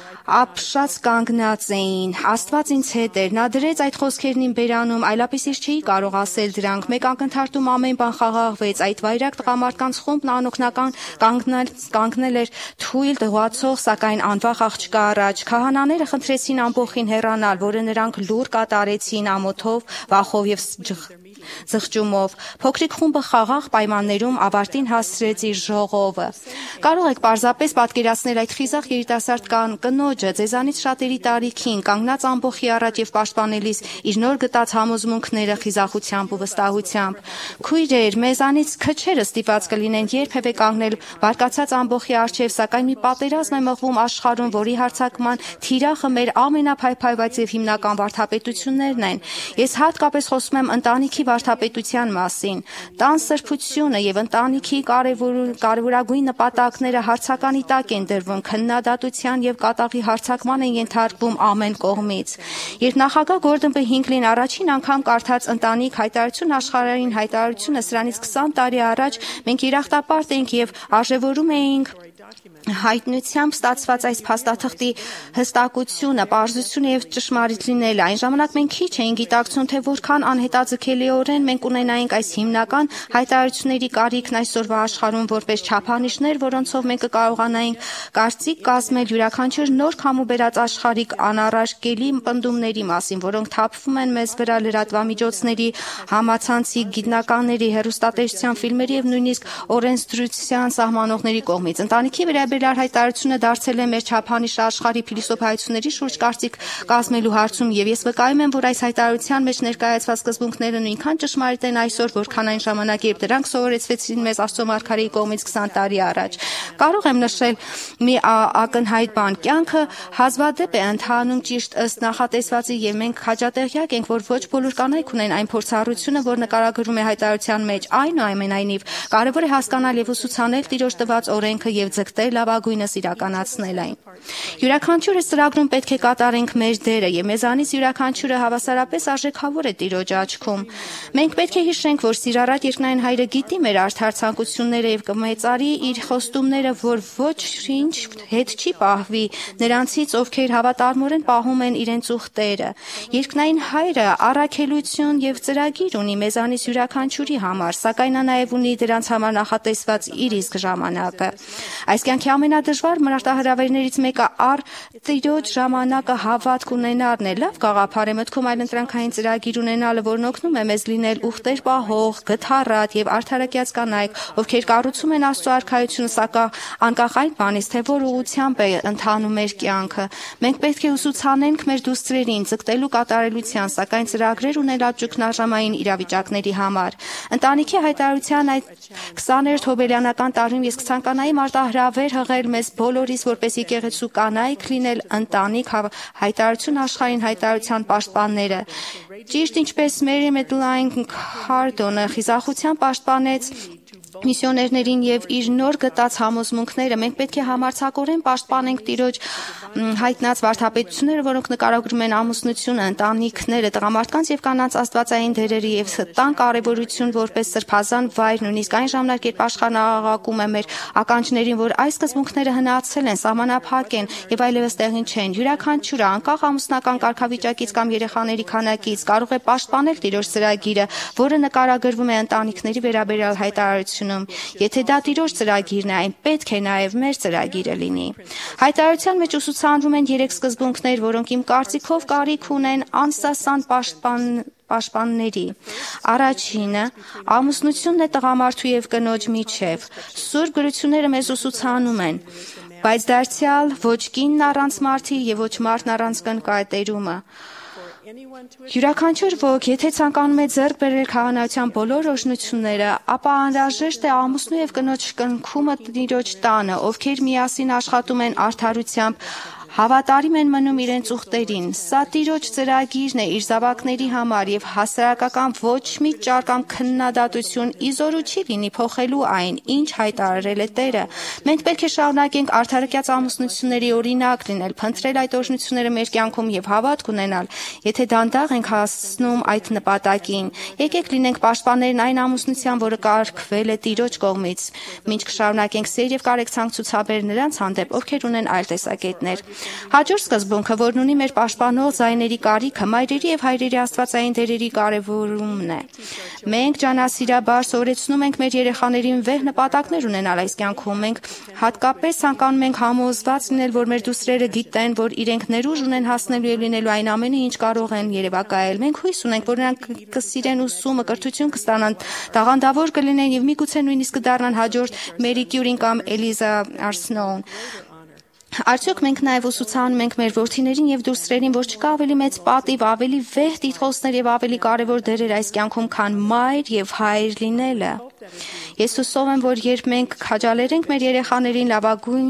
ապշած կանգնած էին։ Աստված ինձ հետ էր։ Նա դրեց այդ խոսքերն իմ բերանում, այլապես ես չէի կարող ասել դրանք։ Մեկ ակնթարթում ամեն բան խաղաղվեց։ Այդ վայրակ տղամարդկանց խումբն անօգնական կանգնել էր թույլ դղացող, սակայն անվախ աղջկա առաջ։ Քահանաները խնդրեցին ամբողին հեռանալ, որը նրանք լուր կատարեցին ամոթով, վախով եւ զղջումով։ Փոքրիկ խումբը խաղաղ պայմաններում ավարտին հասցրեց իր ժողովը։ Կարող եք պարզապես պատկերացնել այդ խիզախ երիտասարդ կնոջը ձեզանից շատերի տարիքին, կանգնած ամբողի առաջ եւ պաշտպանելիս իր նոր գտած համոզմունքները խիզախությամբ ու վստահությամբ։ Քույրեր, մեզանից քչերը ստիպված կլինեն երբևէ կանգնել բարկացած ամբողի առջև, սակայն մի պատերազմ է մղվում աշխարհում, որի հարձակման թիրախը մեր ամենափայփայված եւ հիմնական վարդապետություններն են։ Ես հատկապես խոսում եմ ընտանիքի վարդապետության մասին։ Տան սրբությունը եւ ընտանիքի կարևորագույն նպատակները հարցականի տակ են դրվում, քննադատության եւ կատաղի հարձակման են ենթարկվում ամեն կողմից։ Երբ նախագահ Գորդոն B. Հինքլին առաջին անգամ կարդաց ընտանիք հայտարարություն աշխարհային հայտարարությունը սրանից 20 տարի առաջ, մենք երախտապարտ էինք եւ արժևորում էինք հայտնությամբ ստացված այս փաստաթղթի հստակությունը, պարզությունը եւ ճշմարիտ լինելը։ Այն ժամանակ մենք քիչ էինք գիտակցում, թե որքան անհետաձգելիորեն մենք ունենայինք այս հիմնական հայտարարությունների կարիքն այսօրվա աշխարհում որպես չափանիշներ, որոնցով մենք կարողանայինք կարծիք կազմել յուրաքանչյուր նոր քամու բերած աշխարհիկ անառարկելի պնդումների մասին, որոնք թափվում են մեզ վրա լրատվամիջոցների, համացանցի, գիտնականների, հեռուստատեսության, ֆիլմերի եւ նույնիսկ օրենսդրության սահմանողների կողմից։ Ընտանիքի վերաբերյալ հայտարարությունը դարձել է մեր չափանիշը աշխարհի փիլիսոփայությունների շուրջ կարծիք կազմելու հարցում, եւ ես վկայում եմ, որ այս հայտարարության մեջ ներկայացված սկզբունքները նույնքան ճշմարիտ են այսօր, որքան այն ժամանակ, երբ դրանք սովորեցվեցին մեզ Աստծո մարգարեի կողմից 20 տարի առաջ։ Կարող եմ նշել մի ակնհայտ բան. կյանքը հազվադեպ է ընթանում ճիշտ ըստ նախատեսվածի, եւ մենք հաջատեղյակ ենք, որ ոչ բոլոր կանայք ունեն այն փորձառությունը, որ նկարագրվում է հայտարարության մեջ։ Այնուամենայնիվ, կարևոր է հասկանալ եւ ուսուցանել Տիրոջ տված օրենքը եւ ձգտել լավագույնս իրականացնել այն։ Յուրաքանչյուրս ծրագրում պետք է կատարենք մեր դերը, եւ մեզանից յուրաքանչյուրը հավասարապես արժեքավոր է Տիրոջ աչքում։ Մենք պետք է հիշենք, որ Սիրառատ երկնային Հայրը գիտի մեր արդար ցանկությունները եւ կմեծարի իր խոստումները, որ ոչինչ հետ չի պահվի նրանցից, ովքեր հավատարմորեն պահում են իրենց ուխտերը։ Երկնային Հայրը առաքելություն եւ ծրագիր ունի մեզանից յուրաքանչյուրի համար, սակայն նա նաեւ ունի դրանց համար նախատեսված իր իսկ ժամանակը։ Այս կյանքի ամենադժվար մարտահրավերներից մեկը առ Տիրոջ ժամանակը հավատք ունենալն է։ Լավ գաղափար է մտքում այլընտրանքային ծրագիր ունենալը, որն օգնում է մեզ լինել ուխտեր պահող, գթառատ եւ արդարակյաց կանայք, ովքեր կառուցում են Աստծո արքայությունը, սակայն անկախ այն բանից, թե որ ուղղությամբ է ընթանում մեր կյանքը։ Մենք պետք է ուսուցանենք մեր դուստրերին ձգտելու կատարելության, սակայն ծրագրեր ունենալ ճգնաժամային իրավիճակների համար։ Ընտանիքի հայտարարության այդ 20-րդ հոբելյանական տարում ես կցանկանայի մարտահրավեր հղել մեզ բոլորիս, որպես եկեղեցու կանայք լինել ընտանիք հայտարարություն աշխարհին հայտարարության պաշտպանները։ Ճիշտ ինչպես Մերի Մադելին Քարդոնը խիզախությամբ պաշտպանեց միսիոներներին եւ իր նոր գտած համոզմունքները մենք պետք է համարձակորեն պաշտպանենք Տիրոջ հայտնած վարդապետությունները, որոնք նկարագրում են ամուսնությունը, ընտանիքները, տղամարդկանց եւ կանանց աստվածային դերերը եւ տան կարեւորություն որպես սրբազան վայր, նույնիսկ այն ժամանակ, երբ աշխարհաղակում է մեր ականջներին, որ այս սկզբունքները հնացել են, սահմանափակ են եւ այլևս տեղին չեն։ Յուրաքանչյուրը անկախ ամուսնական կարգավիճակից կամ երեխաների քանակից կարող է պաշտպանել Տիրոջ ծրագիրը, որը նկարագրվում է ընտանիքների վերաբերյալ հայտարարությունում։ Եթե դա Տիրոջ ծրագիրն է, այն պետք է նաև մեր ծրագիրը լինի։ Հայտարարության մեջ ուսուցանվում են 3 սկզբունքներ, որոնք իմ կարծիքով կարիք ունեն անսասան պաշտպանների։ Առաջինը ամուսնությունն է տղամարդու եւ կնոջ միջև։ Սուրբ գրությունները մեզ ուսուցանում են, բայց դարձյալ ոչ կինն առանց մարդի եւ ոչ մարդն առանց կնկատերումը։ Յուրաքանչյուր ոք, եթե ցանկանում է ձեռք բերել քահանայության բոլոր օրհնությունները, ապա անհրաժեշտ է ամուսնու եւ կնոջ կնքումը Տիրոջ տանը, ովքեր միասին աշխատում են արդարությամբ, հավատարիմ են մնում իրենց ուխտերին։ Սա Տիրոջ ծրագիրն է իր զավակների համար եւ հասարակական ոչ մի ճար կամ քննադատություն իզորու չի լինի փոխելու այն, ինչ հայտարարել է Տերը։ Մենք պետք է շարունակենք արդարացած ամուսնությունների օրինակ լինել, փնտրել այդ օրհնությունները մեր կյանքում եւ հավատք ունենալ։ Եթե դանդաղ ենք հասնում այդ նպատակին, եկեք լինենք պաշտպաններն այն ամուսնության, որը կարգվել է Տիրոջ կողմից։ Մինչ կշարունակենք սեր եւ կարեկցանք ցուցաբերել նրանց հանդեպ, ովքեր ունեն այլ տեսակետներ։ Հաջորդ սկզբունքը, որն ունի մեր պաշտպանող ձայների կարիքը, մայրերի եւ հայրերի աստվածային դերերի կարեւորումն է։ Մենք ջանասիրաբար սովորեցնում ենք մեր երեխաներին վեհ նպատակներ ունենալ այս կյանքում։ Մենք հատկապես ցանկանում ենք համոզված լինել, որ մեր դուստրերը գիտեն, որ իրենք ներուժ ունեն հասնելու եւ լինելու այն ամենը, ինչ կարող են երևակայել։ Մենք հույս ունենք, որ նրանք կսիրեն ուսումը, կրթություն կստանան, տաղանդավոր կլինեն եւ միգուցե նույնիսկ կդառնան հաջորդ Մերի Կյուրին կամ Էլիզա Արսնոուն։ Արդյոք մենք նաև ուսուցանում ենք մեր որդիներին եւ դուստրերին, որ չկա ավելի մեծ պատիվ, ավելի վեհ տիտղոսներ եւ ավելի կարեւոր դերեր այս կյանքում, քան մայր եւ հայր լինելը։ Ես հուսով եմ, որ երբ մենք քաջալերենք մեր երեխաներին լավագույն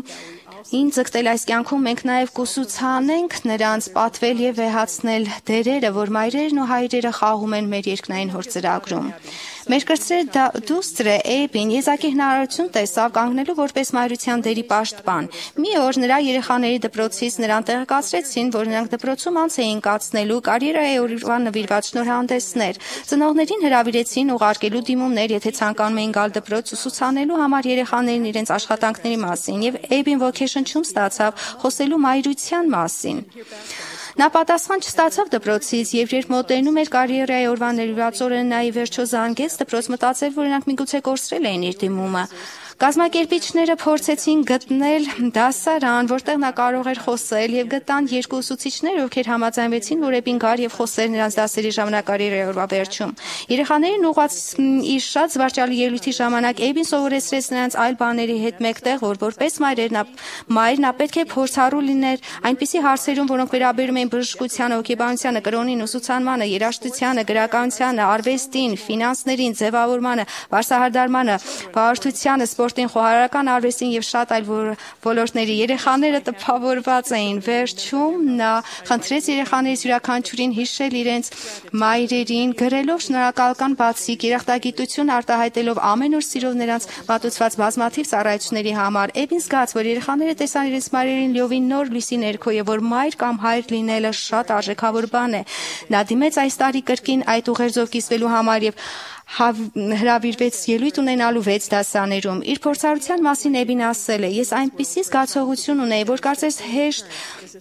ձգտել այս կյանքում, մենք նաև կուսուցանենք նրանց պատվել եւ վեհացնել դերերը, որ մայրերն ու հայրերը խաղում են մեր երկնային հոր ծրագրում։ Մեր կրտսեր դուստրը Էբին Եզակի հնարավորություն տեսավ կանգնելու որպես մայրության դերի պաշտպան։ Մի օր նրա երեխաների դպրոցից նրան տեղեկացրեցին, որ նրանք դպրոցում անց էին կացնելու կարիերայի օրվան նվիրված շնորհանդեսներ։ Ծնողներին հրավիրեցին ուղարկելու դիմումներ, եթե ցանկանում էին գալ դպրոց ուսուցանելու համար երեխաներին իրենց աշխատանքների մասին, եւ Էբին ոգեշնչում ստացավ խոսելու մայրության մասին։ Նա պատասխան չստացավ դպրոցից եւ երբ մոտենում էր կարիերայի օրվան նվիրված օրը, նա ի վերջո զանգեց դպրոց, մտածել, որ նրանք միգուցե կորցրել էին իր դիմումը։ Կազմակերպիչները փորձեցին գտնել դասարան, որտեղ նա կարող էր խոսել եւ գտան 2 ուսուցիչներ, ովքեր համաձայնվեցին, որ Էբին գար եւ խոսեր նրանց դասերի ժամանակ կարիերայի օրվա վերջում։ Երեխաներին ուղղված իր շատ զվարճալի ելույթի ժամանակ Էբին սովորեցրեց նրանց այլ բաների հետ մեկտեղ, որ որպես մայր նա պետք է փորձառու լիներ այնպիսի հարցերում, որոնք վերաբերում էին բժշկությանը, հոգեբանությանը, կրոնին, ուսուցանմանը, երաժշտությանը, գրականությանը, արվեստին, ֆինանսներին, ձևավորմանը, վարսահարդարմանը, վարորդությանը, խոհարարական արվեստին եւ շատ այլ ոլորտների։ Երեխաները տպավորված էին։ Վերջում նա խնդրեց երեխաներից յուրաքանչյուրին հիշել իրենց մայրերին, գրելով շնորհակալական բացիկ երախտագիտություն արտահայտելով ամեն օր սիրով նրանց մատուցված բազմաթիվ ծառայությունների համար։ Էբին զգաց, որ երեխաները տեսան իրենց մայրերին լիովին նոր լույսի ներքո եւ որ մայր կամ հայր լինելը շատ արժեքավոր բան է։ Նա դիմեց այս տարի կրկին այդ ուղերձով կիսվելու համար եւ հրավիրվեց ելույթ ունենալու 6 դասաներում։ Իր փորձառության մասին Էբին ասել է. «Ես այնպիսի զգացողություն ունեի, որ կարծես հեշտ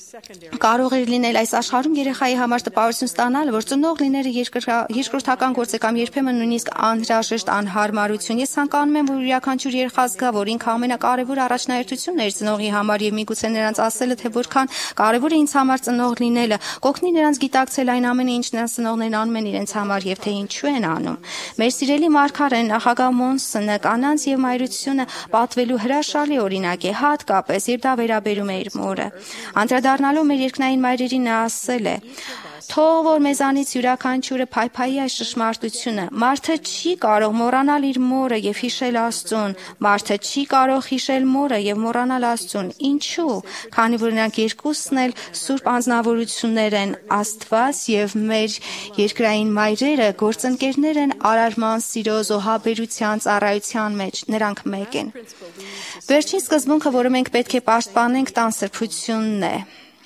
կարող էր լինել այս աշխարհում երեխայի համար տպավորություն ստանալը, որ ծնող լինելը երկրորդական գործ է կամ երբեմն նույնիսկ անհրաժեշտ անհարմարություն։ Ես ցանկանում եմ, որ յուրաքանչյուր երեխա զգա, որ ինքը ամենակարևոր առաջնահերթությունն է իր ծնողի համար եւ միգուցե նրանց ասելը, թե որքան կարևոր է ինձ համար ծնող լինելը, կօգնի նրանց գիտակցել այն ամենը, ինչ նրանց ծնողներն անում են իրենց համար եւ թե ինչու են անում»։ Մեր սիրելի մարգարեն նախագահ Մոնսոնը կանանց եւ մայրությունը պատվելու հրաշալի օրինակ է, հատկապես երբ դա վերաբերում է իր մորը։ Անդրադառնալով մեր երկնային մայրերին նա ասել է. Թող որ մեզանից յուրաքանչյուրը փայփայի այս ճշմարտությունը։ Մարդը չի կարող մոռանալ իր մորը եւ հիշել Աստծուն։ Մարդը չի կարող հիշել մորը եւ մոռանալ Աստծուն։ Ինչու՞։ Քանի որ նրանք երկուսն էլ սուրբ անձնավորություններ են, Աստված եւ մեր երկրային մայրերը գործընկերներ են արարման, սիրո, զոհաբերության, ծառայության մեջ։ Նրանք մեկ են։ Վերջին սկզբունքը, որը մենք պետք է պաշտպանենք, տան սրբությունն է։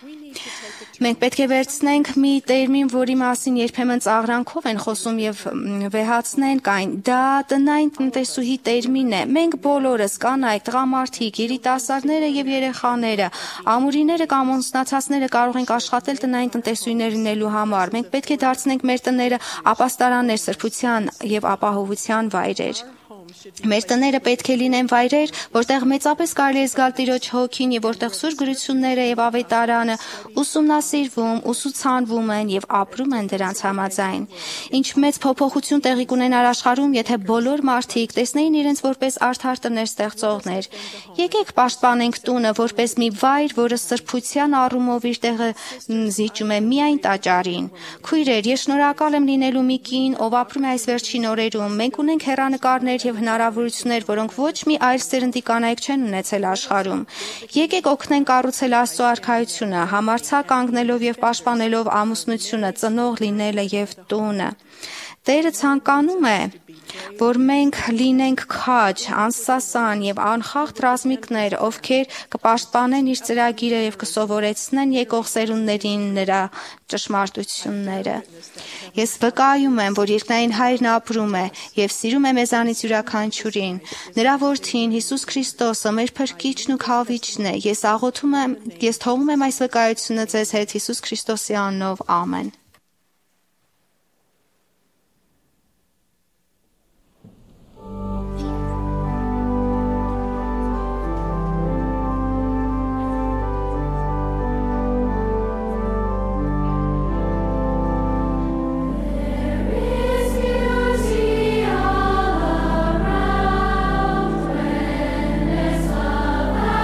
Մենք պետք է վերցնենք մի տերմին, որի մասին երբեմն ծաղրանքով են խոսում եւ վեհացնենք այն։ Դա տնային տնտեսուհի տերմին է։ Մենք բոլորս, կանայք, տղամարդիկ, երիտասարդները եւ երեխաները, ամուրիները կամ ամուսնացածները կարող ենք աշխատել տնային տնտեսուհիներ լինելու համար։ Մենք պետք է դարձնենք մեր տները ապաստարաններ, սրբության եւ ապահովության վայրեր։ Մեր տները պետք է լինեն վայրեր, որտեղ մեծապես կարելի է զգալ Տիրոջ հոգին եւ որտեղ սուրբ գրությունները եւ ավետարանը ուսումնասիրվում, ուսուցանվում են եւ ապրում են դրանց համաձայն։ Ինչ մեծ փոփոխություն տեղի կունենար աշխարհում, եթե բոլոր մարդիկ տեսնեին իրենց որպես արդար տներ ստեղծողներ։ Եկեք պաշտպանենք տունը որպես մի վայր, որը սրբության առումով իր տեղը զիջում է միայն տաճարին։ Քույրեր, ես շնորհակալ եմ լինելու մի կին, ով ապրում է այս վերջին օրերում։ Մենք ունենք հեռանկարներ եւ հնարավորություններ, որոնք ոչ մի այլ սերնդի կանայք չեն ունեցել աշխարհում։ Եկեք օգնենք կառուցել Աստծո արքայությունը, համարձակ կանգնելով եւ պաշտպանելով ամուսնությունը, ծնող լինելը եւ տունը։ Տերը ցանկանում է, որ մենք լինենք քաջ, անսասան եւ անխախտ ռազմիկներ, ովքեր կպաշտպանեն իր ծրագիրը եւ կսովորեցնեն եկող սերունդներին նրա ճշմարտությունները։ Ես վկայում եմ, որ երկնային Հայրն ապրում է եւ սիրում է մեզանից յուրաքանչյուրին։ Նրա որդին Հիսուս Քրիստոսը մեր փրկիչն ու քավիչն է։ Ես թողում եմ այս վկայությունը ձեզ հետ Հիսուս Քրիստոսի անունով։ Ամեն։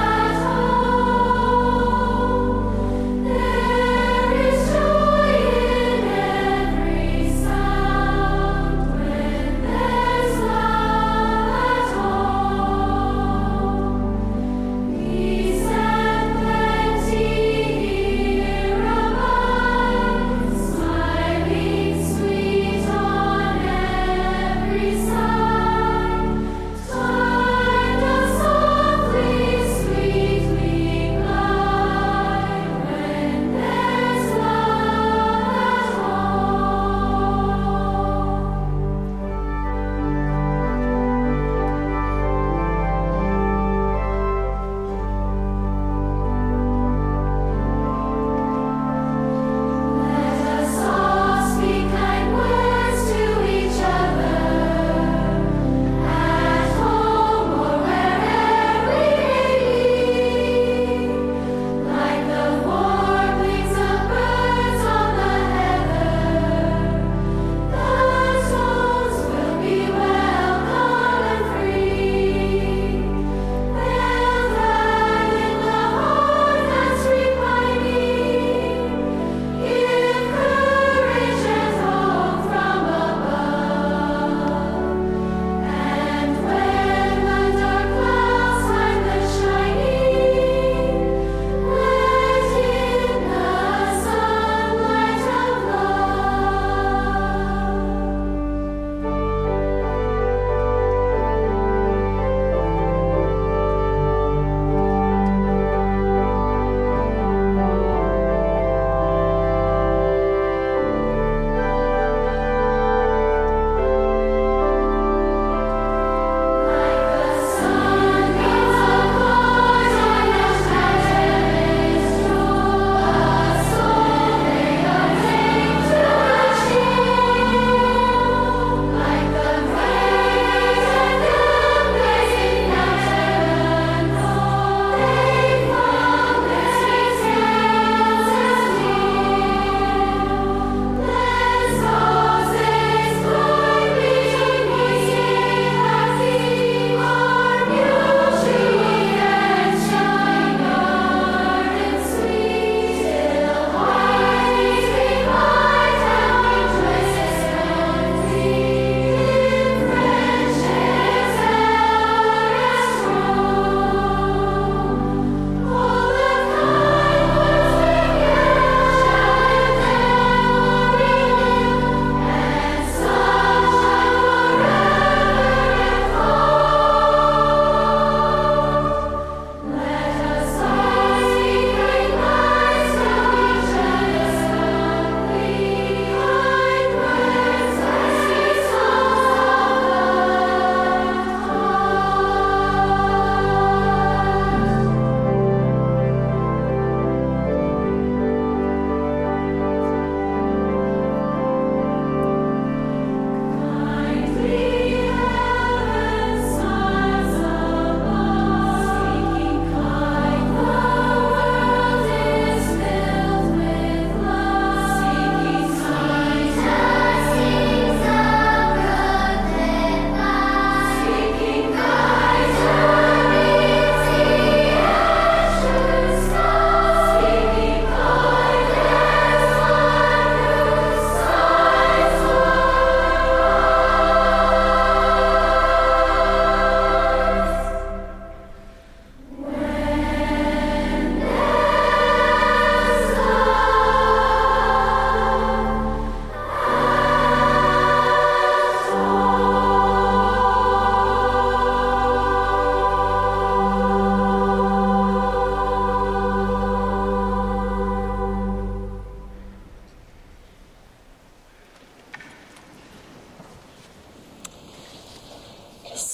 There is joy in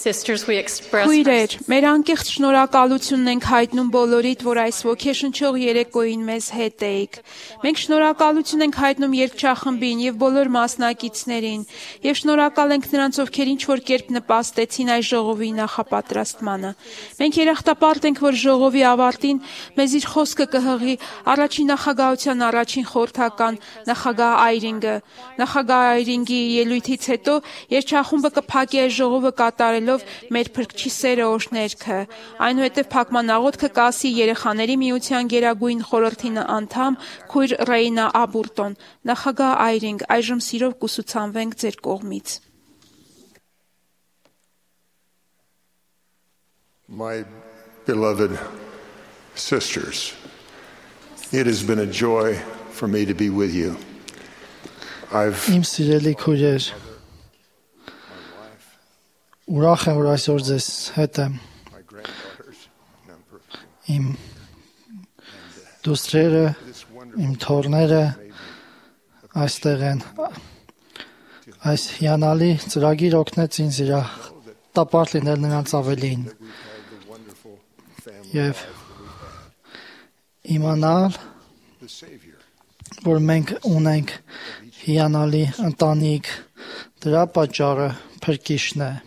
Sisters, we express Քույրեր, մեր անկեղծ շնորհակալությունն ենք հայտնում բոլորիդ, որ այս ոգեշնչող երեկոյին մեզ հետ էիք։ Մենք շնորհակալություն ենք հայտնում երգչախմբին եւ բոլոր մասնակիցներին, եւ շնորհակալ ենք նրանց, ովքեր ինչ-որ կերպ նպաստեցին այս ժողովի նախապատրաստմանը։ Մենք երախտապարտ ենք, որ ժողովի ավարտին մեզ իր խոսքը կհղի առաջին նախագահության առաջին խորհրդական նախագահ Այրինգը։ Նախագահ Այրինգի ելույթից հետո երգչախումբը կփակի այս ժողովը կատարելով մեր փրկչի սերը օրհներգը։ Այնուհետև փակման աղոթքը կասի երեխաների միության գերագույն խորհրդի անդամ քույր Ռեյնա Աբուրտոն։ Նախագահ Այրինգ, այժմ սիրով կուսուցանվենք ձեր կողմից։ My beloved sisters, it has been a joy for me to be with you. Իմ սիրելի քույրեր, ուրախ եմ, որ այսօր ձեզ հետ եմ։ Իմ դուստրերը, իմ թոռները այստեղ են։ Այս հիանալի ծրագիր օգնեց ինձ տապարտ լինել նրանց ավելին եւ իմանալ, որ մենք ունենք հիանալի ընտանիք, դրա պատճառը փրկիչն է։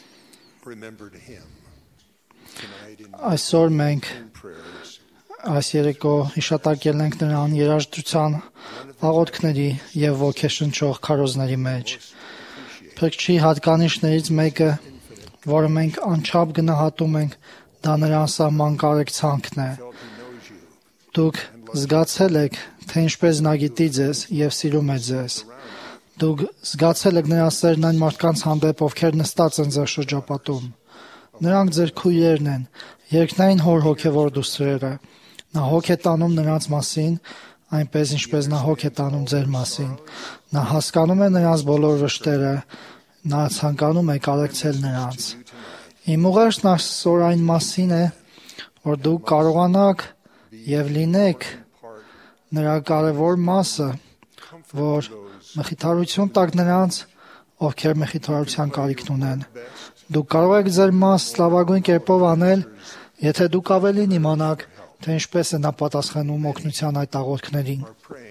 Այսօր մենք այս երեկո հիշատակել ենք նրան երաժշտության աղոթքների եւ ոգեշնչող քարոզների մեջ։ Փրկչի հատկանիշներից մեկը, որը մենք անչափ գնահատում ենք, դա նրան սահման կարեկցանքն է։ Դուք զգացել եք, թե ինչպես նա գիտի ձեզ եւ սիրում է ձեզ։ Դուք զգացել եք նրա սերն այն մարդկանց հանդեպ, ովքեր նստած են ձեր շրջապատում։ Նրանք ձեր քույրերն են, երկնային հոր հոգևոր դուստրերը։ Նա հոգ է տանում նրանց մասին, այնպես ինչպես նա հոգ է տանում ձեր մասին։ Նա հասկանում է նրանց բոլոր վշտերը, նա ցանկանում է կարեկցել նրանց։ Իմ ուղերձն այսօր այն մասին է, որ դուք կարողանաք եւ լինեք նրա կարևոր մասը, որ մխիթարություն տակ նրանց, ովքեր մխիթարության կարիքն ունեն։ Դուք կարող եք ձեր մաս լավագույն կերպով անել, եթե դուք ավելին իմանաք, թե ինչպես է նա պատասխանում օգնության այդ աղոթքներին։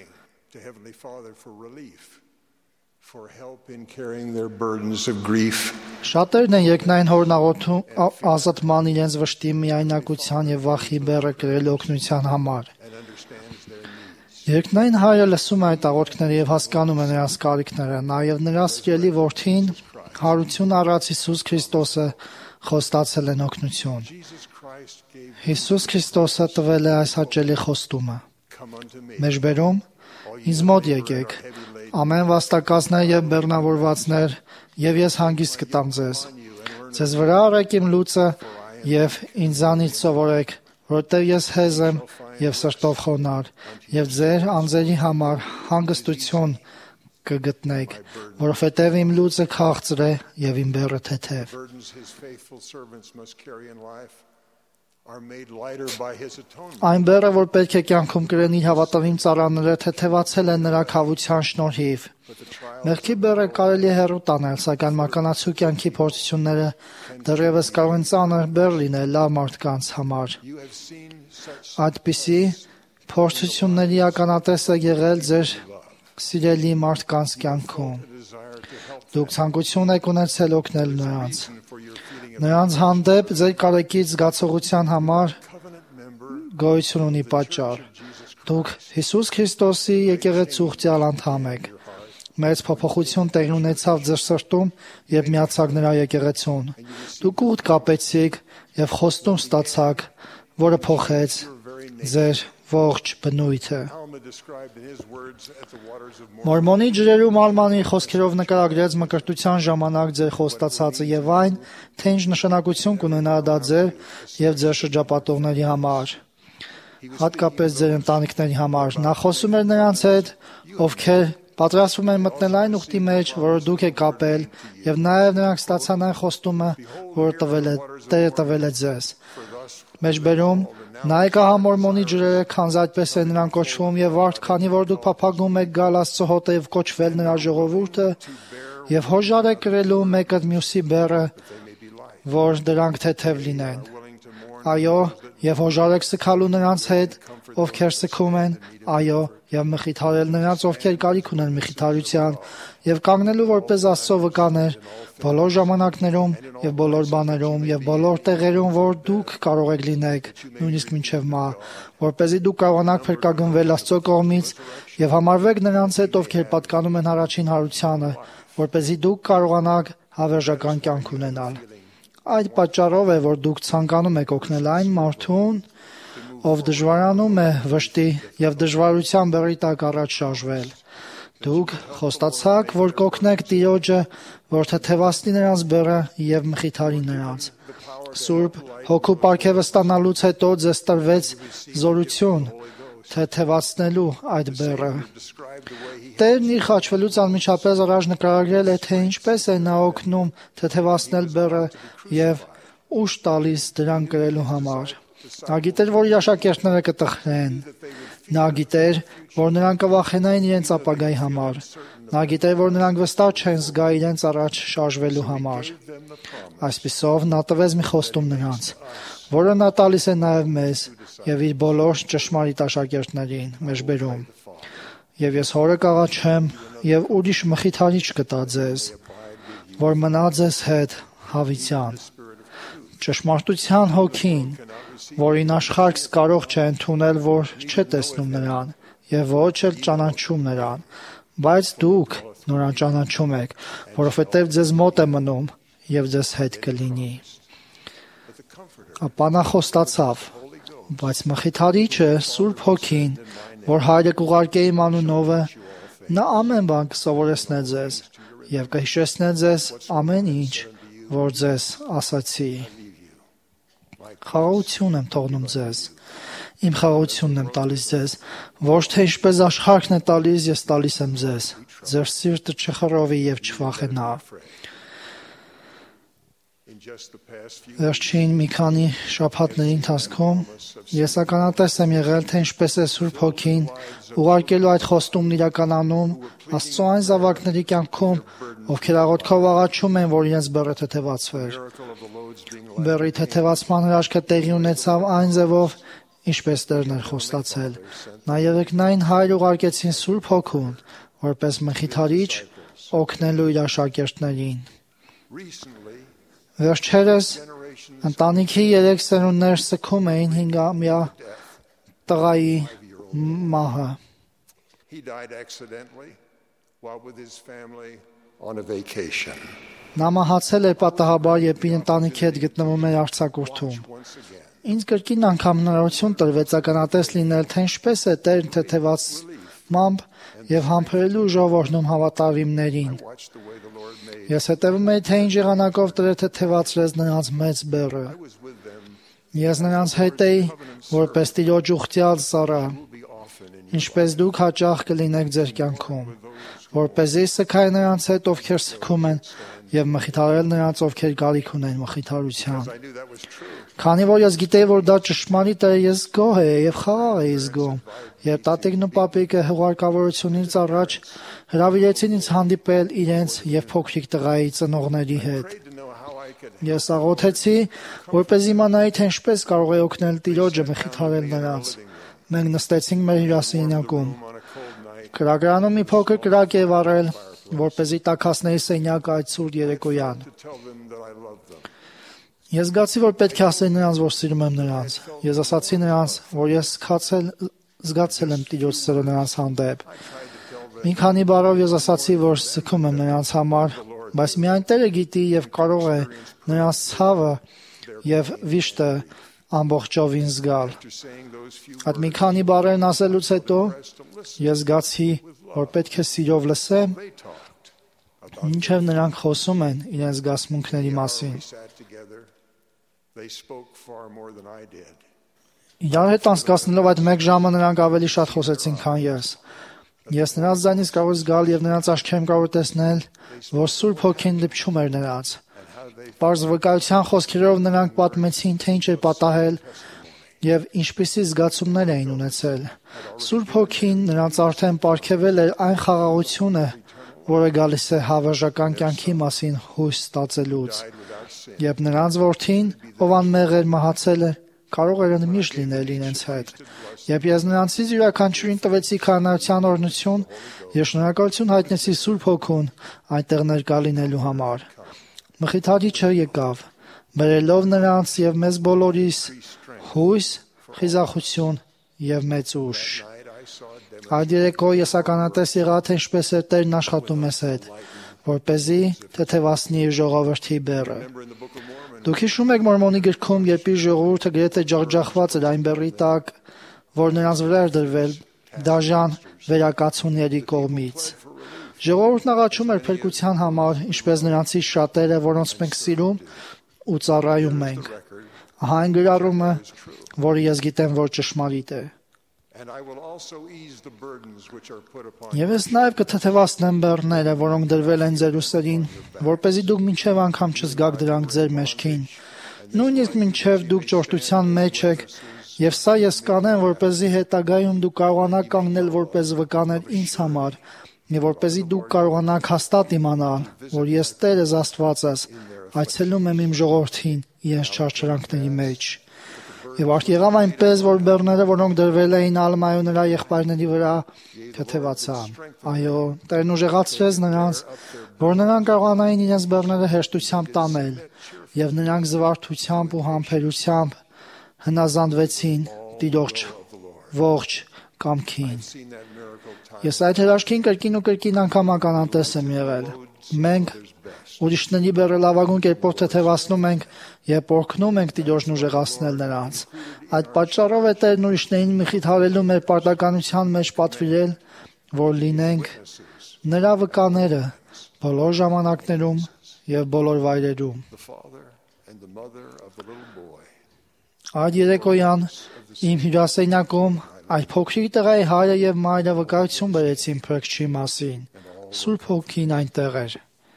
Շատերն են երկնային հորն աղոթում ազատման իրենց վշտի, միայնակության եւ վախի բեռը կրել օգնության համար։ Երկնային Հայրը լսում է այդ աղոթքները եւ հասկանում է նրանց կարիքները, նաեւ նրա սիրելի որդին, հարություն առած Հիսուս Քրիստոսը խոստացել են օգնություն։ Հիսուս Քրիստոսը տվել է այս հաճելի խոստումը. Մեջբերում ինձ մոտ եկեք, ամեն վաստակածներ եւ բեռնավորվածներ, եւ ես հանգիստ կտամ ձեզ։ Ձեզ վրա առեք իմ լուծը եւ ինձանից սովորեք, որտեղ ես հեզ եմ եւ սրտով խոնար, եւ ձեր անձերի համար հանգստություն կգտնեք, որովհետև իմ լուծը քաղցր է եւ իմ բեռը թեթև։ Այն բեռը, որ պետք է կյանքում կրեն իր հավատալիք ծառաները, թեթևացել են նրա քավության շնորհիվ։ Մեղքի բեռը կարելի է հեռու տանել, սակայն մականացու կյանքի փորձությունները դեռևս կարող են ծանր բեռ լինել լավ մարդկանց համար։ Այդպիսի փորձությունների ականատես է եղել ձեր սիրելի մարդկանց կյանքում։ Դուք ցանկություն եք ունեցել օգնել նրանց։ Նրանց հանդեպ ձեր կարեկից զգացողության համար գոյություն ունի պատճառ։ Դուք Հիսուս Քրիստոսի եկեղեցու ուխտյալ անդամ եք։ Մեծ փոփոխություն տեղի ունեցավ ձեր սրտում եւ միացաք նրա եկեղեցուն։ Դուք ուխտ կապեցիք եւ խոստում ստացաք, որը փոխեց ձեր ողջ բնույթը։ Մորմոնի ջրերում Ալմանի խոսքերով նկարագրեց մկրտության ժամանակ ձեր խոստացածը եւ այն, թե ինչ նշանակություն կունենա դա ձեր եւ ձեր շրջապատողների համար, հատկապես ձեր ընտանիքների համար։ Նա խոսում էր նրանց հետ, ովքեր պատրաստվում են մտնել այն ուխտի մեջ, որը դուք եք կապել, եւ նաեւ նրանք ստացան այն խոստումը, որը Տերը տվել է ձեզ։ Մեջբերում նայեք ահա Մորմոնի ջրերը, քանզի այդպես է նրան կոչվում, եւ արդ քանի որ դուք փափագում եք գալ Աստծո հոտը եւ կոչվել նրա ժողովուրդը, եւ հոժար եք կրելու մեկը մյուսի բեռը, որ դրանք թեթև լինեն։ Այո, եւ հոժարեք սքալու նրանց հետ, ովքեր սքում են, այո, եւ մխիթարել նրանց, ովքեր կարիք ունեն մխիթարության, եւ կանգնելու որպես Աստծո վկաներ բոլոր ժամանակներում եւ բոլոր բաներում եւ բոլոր տեղերում, որ դուք կարող եք լինեք, նույնիսկ մինչեւ մահ, որպեսզի դուք կարողանաք փրկագնվել Աստծո կողմից եւ համարվեք նրանց հետ, ովքեր պատկանում են առաջին հարությանը, որպեսզի դուք կարողանաք հավերժական կյանք ունենալ։ Այդ պատճառով է, որ դուք ցանկանում եք օգնել այն մարդուն, ով դժվարանում է վշտի եւ դժվարության բեռի տակ առաջ շարժվել։ Դուք խոստացաք, որ կօգնեք Տիրոջը, որ թեթևացնի նրանց բեռը եւ մխիթարի նրանց։ Սուրբ Հոգու պարգևը ստանալուց հետո ձեզ տրվեց զորություն թեթևացնելու այդ բեռը։ Տերն իր խաչվելուց անմիջապես առաջ նկարագրել է, թե ինչպես է նա օգնում թեթևացնել բեռը եւ ուժ տալիս դրան կրելու համար։ Նա գիտեր, որ իր աշակերտները կտխրեն։ Նա գիտեր, որ նրանք կվախենային իրենց ապագայի համար։ Նա գիտեր, որ նրանք վստահ չեն զգա իրենց առաջ շարժվելու համար։ Այսպիսով նա տվեց մի խոստում նրանց, որը նա տալիս է նաև մեզ եւ իր բոլոր ճշմարիտ աշակերտներին մեջբերում։ Եվ ես հորը կաղաչեմ եւ ուրիշ մխիթարիչ կտա ձեզ, որ մնա ձեզ հետ հավիտյան։ Ճշմարտության հոգին, որին աշխարհս կարող չէ ընդունել, որ չէ տեսնում նրան եւ ոչ էլ ճանաչում նրան, բայց դուք նրան ճանաչում եք, որովհետեւ ձեզ մոտ է մնում եւ ձեզ հետ կլինի։ Ապա նա խոստացավ, բայց մխիթարիչը Սուրբ Հոգին, որ Հայրը կուղարկե իմ անունով, նա ամեն բան կսովորեցնե ձեզ եւ կհիշեցնե ձեզ ամեն ինչ, որ ձեզ ասացի։ Խաղաղություն եմ թողնում ձեզ, իմ խաղաղությունն եմ տալիս ձեզ, ոչ թե ինչպես աշխարհն է տալիս, ես տալիս եմ ձեզ, ձեր սիրտը չխռովի եւ չվախենա։ Վերջին մի քանի շաբաթների ընթացքում ես ականատես եմ եղել, թե ինչպես է Սուրբ Հոգին ուղարկելու այդ խոստումն իրականանում Աստծո այն զավակների կյանքում, ովքեր աղոթքով աղաչում են, որ իրենց բեռը թեթևացվեր։ Բեռի թեթևացման հրաշքը տեղի ունեցավ այն ձևով, ինչպես Տերն էր խոստացել։ Նաև եկնային Հայր ուղարկեցին Սուրբ Հոգուն, որպես մխիթարիչ օգնելու իր աշակերտներին։ Վերջերս ընտանիքի 3 սերունդներ սգում էին 5-ամյա տղայի մահը։ Նա մահացել էր պատահաբար, երբ իր ընտանիքի հետ գտնվում էր արձակուրդում։ Ինձ կրկին անգամ հնարավորություն տրվեց ականատես լինել, թե ինչպես է Տերն թեթևացմամբ եւ համբերելու ժողովրդում հավատարիմներին։ Ես հետևում էի, թե ինչ եղանակով Տերը թեթևացրեց նրանց մեծ բեռը։ Ես նրանց հետ էի, որպես Տիրոջ ուխտյալ ծառա, ինչպես դուք հաճախ կլինեք ձեր կյանքում, որպեսզի սգայի նրանց հետ, ովքեր սգում են, եւ մխիթարել նրանց, ովքեր կարիք ունեն մխիթարության։ Քանի որ ես գիտեի, որ դա ճշմարիտ է, ես գոհ էի եւ խաղաղ էի զգում, եւ տատիկն ու պապիկը հուղարկավորությունից առաջ հրավիրեցին ինձ հանդիպել իրենց եւ փոքրիկ տղայի ծնողների հետ։ Ես աղոթեցի, որպեսզի իմանայի, թե ինչպես կարող է օգնել Տիրոջը մխիթարել նրանց։ Մենք նստեցինք մեր հյուրասենյակում։ Գրագրանում մի փոքր կրակ է վառել, որպեսզի տաքացնեի սենյակը այդ ցուրտ երեկոյան։ Ես զգացի, որ պետք է ասեի նրանց, որ սիրում եմ նրանց։ Ես ասացի նրանց, որ ես զգացել եմ Տիրոջ սերը նրանց հանդեպ։ Մի քանի բառով ես ասացի, որ սգում եմ նրանց համար, բայց միայն Տերը գիտի եւ կարող է նրանց ցավը եւ վիշտը ամբողջովին զգալ։ Այդ մի քանի բառերն ասելուց հետո ես զգացի, որ պետք է սիրով լսեմ, ինչև նրանք խոսում են իրենց զգացմունքների մասին։ Իրար հետ անցկացնելով այդ 1 ժամը նրանք ավելի շատ խոսեցին, քան ես։ Ես նրանց ձայնից կարող զգալ եւ նրանց աչքերում կարող տեսնել, որ Սուրբ Հոգին լիփչում էր նրանց։ Պարզ վկայության խոսքերով նրանք պատմեցին, թե ինչ էր պատահել եւ ինչպիսի զգացումներ էին ունեցել։ Սուրբ Հոգին նրանց արդեն պարգևել էր այն խաղաղությունը, որը գալիս է հավերժական կյանքի մասին հույս ստացելուց։ Եվ նրանց որդին, ով անմեղ էր մահացել էր, կարող էր միշտ լինել իրենց հետ։ Երբ ես նրանցից յուրաքանչյուրին տվեցի քահանայության օրհնություն, ես շնորհակալություն հայտնեցի Սուրբ Հոգուն այնտեղ ներկա լինելու համար։ Մխիթարիչը եկավ, բերելով նրանց եւ մեզ բոլորիս հույս, խիզախություն եւ մեծ ուժ։ Այդ երեկո ես ականատես եղա, թե ինչպես է Տերն աշխատում մեզ հետ, որպեսզի թեթևացնի իր ժողովրդի բեռը։ Դուք հիշում եք Մորմոնի գրքում, երբ իր ժողովուրդը գրեթե ջախջախված էր այն բեռի տակ, որ նրանց վրա էր դրվել դաժան վերակացուների կողմից։ Ժողովուրդն աղաչում էր փրկության համար, ինչպես նրանցից շատերը, որոնց մենք սիրում ու ծառայում ենք։ Ահա այն գրառումը, որը ես գիտեմ, որ ճշմարիտ է։ Եվ ես նաև կթեթևացնեմ բեռները, որոնք դրվել են ձեր ուսերին, որպեսզի դուք մինչև անգամ չզգաք դրանք ձեր մեջքին։ Նույնիսկ մինչև դուք ճորտության մեջ եք, եւ սա ես կանեմ, որպեսզի հետագայում դուք կարողանաք կանգնել որպես վկաներ ինձ համար, եւ որպեսզի դուք կարողանաք հաստատ իմանալ, որ ես Տերս Աստվածս այցելում եմ իմ ժողովրդին իրենց չարչարանքների մեջ։ Եվ արդ եղավ այնպես, որ բեռները, որոնք դրվել էին Ալմայի ու նրա եղբայրների վրա, թեթևացան։ Այո, Տերն ուժեղացրեց նրանց, որ նրանք կարողանային իրենց բեռները հեշտությամբ տանել, եւ նրանք զվարթությամբ ու համբերությամբ հնազանդվեցին Տիրոջ ողջ կամքին։ Ես այդ հրաշքին կրկին ու կրկին անգամ ականատես եմ եղել։ Մենք ուրիշների բեռը լավագույն կերպով թեթևացնում ենք եւ օրհնում ենք Տիրոջն ուժեղացնել նրանց։ Այդ պատճառով է Տերն ուրիշներին մխիթարելու մեր պարտականության մեջ պատվիրել, որ լինենք նրա վկաները բոլոր ժամանակներում եւ բոլոր վայրերում։ Այդ երեկոյան իմ հյուրասենյակում այդ փոքրիկ տղայի հայրը եւ մայրը վկայություն բերեցին Փրկչի մասին։ Սուրբ Հոգին այնտեղ էր։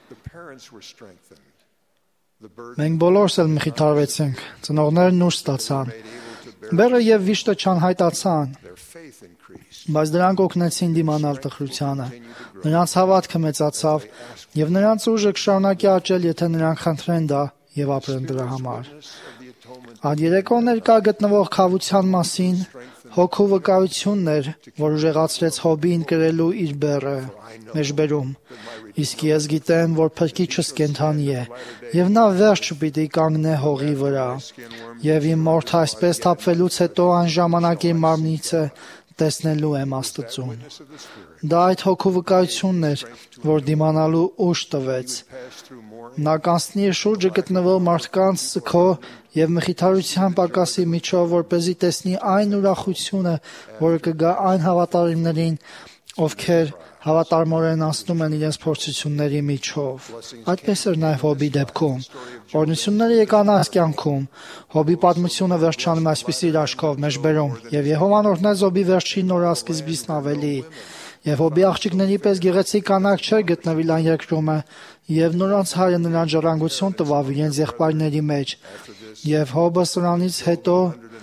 Մենք բոլորս էլ մխիթարվեցինք, ծնողներն ուժ ստացան։ Բեռը եւ վիշտը չանհայտացան, բայց դրանք օգնեցին դիմանալ տխրությանը։ Նրանց հավատքը մեծացավ եւ նրանց ուժը կշարունակի աճել, եթե նրանք խնդրեն դա եւ ապրեն դրա համար։ Այդ երեկո ներկա գտնվող խավության մասին հոգու վկայությունն էր, որ ուժեղացրեց Հոբին կրելու իր բեռը մեջբերում։ Իսկ ես գիտեմ, որ Փրկիչս կենդանի է, եւ նա վերջ չպիտի կանգնե հողի վրա։ Եվ իմ մորթը այսպես թափվելուց հետո այն ժամանակ իմ մարմնիցը տեսնելու եմ Աստծուն։ Դա այդ հոգու վկայությունն էր, որ դիմանալու ուժ տվեց։ Նա կանցնի իր շուրջը գտնվող մարդկանց սգո եւ մխիթարության պակասի միջով, որպեսզի տեսնի այն ուրախությունը, որը կգա այն հավատարիմներին, ովքեր հավատարմորեն անցնում են իրենց փորձությունների միջով։ Այդպես էր նաև Հոբի դեպքում։ Օրհնությունները եկան այս կյանքում։ Հոբի պատմությունը վերջանում այսպիսի հրաշքով մեջբերում, եւ Եհովան օրհնեց Հոբի վերջին նորասկիզբից ավելի։ Եվ Հոբի աղջիկների պես գեղեցիկ կանայք չէր գտնվել այն երկրումը, եւ նորանց հայրը նրան ժառանգություն տվավ իրենց եղբայրների մեջ։ Եվ Հոբը սրանից հետո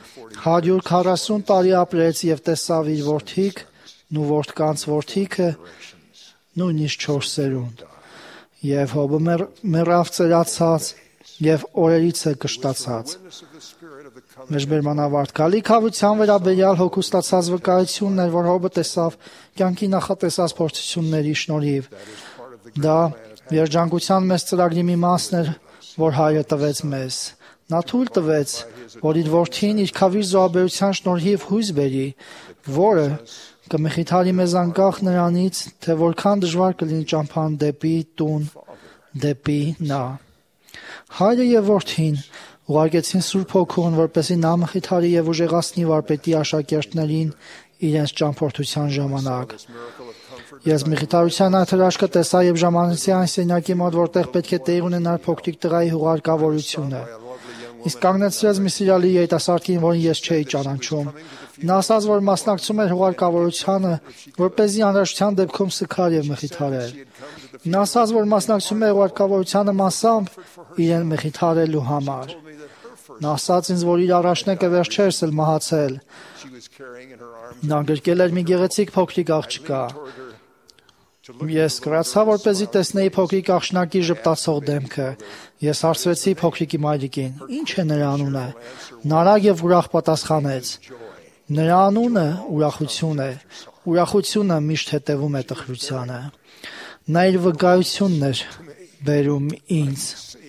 140 տարի ապրեց եւ տեսավ իր որդիքն ու որդկանց որդիքը նույնիսկ 4 սերունդ։ Եվ Հոբը մեռավ ծերացած եւ օրերից է կշտացած։ Մեջբերման ավարտ գալի խավության վերաբերյալ հոգու ստացած վկայությունն էր, որ Հոբը տեսավ կյանքի նախատեսած փորձությունների շնորհիվ։ Դա երջանկության մեծ ծրագրի մի մասն էր, որ հայրը տվեց մեզ։ Նա թույլ տվեց, որ իր որդին իր խավիր զոհաբերության շնորհիվ հույս բերի, որը կմխիթարի մեզ անկախ նրանից, թե որքան դժվար կլինի ճամփան դեպի տուն, դեպի նա։ Հայրը եւ որդին ուղարկեցին Սուրբ Հոգուն, որպեսզի նա մխիթարի եւ ուժեղացնի վարպետի աշակերտներին իրենց ճամփորդության ժամանակ։ Ես մխիթարության այդ հրաշքը տեսա եւ ժամանեցի այն սենյակի մոտ, որտեղ պետք է տեղի ունենար փոքրիկ տղայի հուղարկավորությունը։ Իսկ կանգնեցրեց մի սիրալի երիտասարդին, որին ես չէի ճանաչում։ Նա ասաց, որ մասնակցում էր հուղարկավորությանը, որպեսզի անհրաժեշտության դեպքում սգար եւ մխիթարեր։ Նա ասաց, որ մասնակցում է հուղարկավորությանը մասամբ իրեն մխիթարելու համար։ Նա ասաց ինձ, որ իր առաջնեկը վերջերս էլ մահացել։ Նա գրկել էր մի գեղեցիկ փոքրիկ աղջկա։ Ես կրացա, որպեսզի տեսնեի փոքրիկ աղջնակի ժպտացող դեմքը։ Ես հարցրեցի փոքրիկի մայրիկին. «Ինչ է նրա անունը»։ Նա արագ եւ ուրախ պատասխանեց. «Նրա անունը ուրախություն է։ Ուրախությունը միշտ հետևում է տխրությանը»։ Նա իր վկայությունն էր բերում ինձ։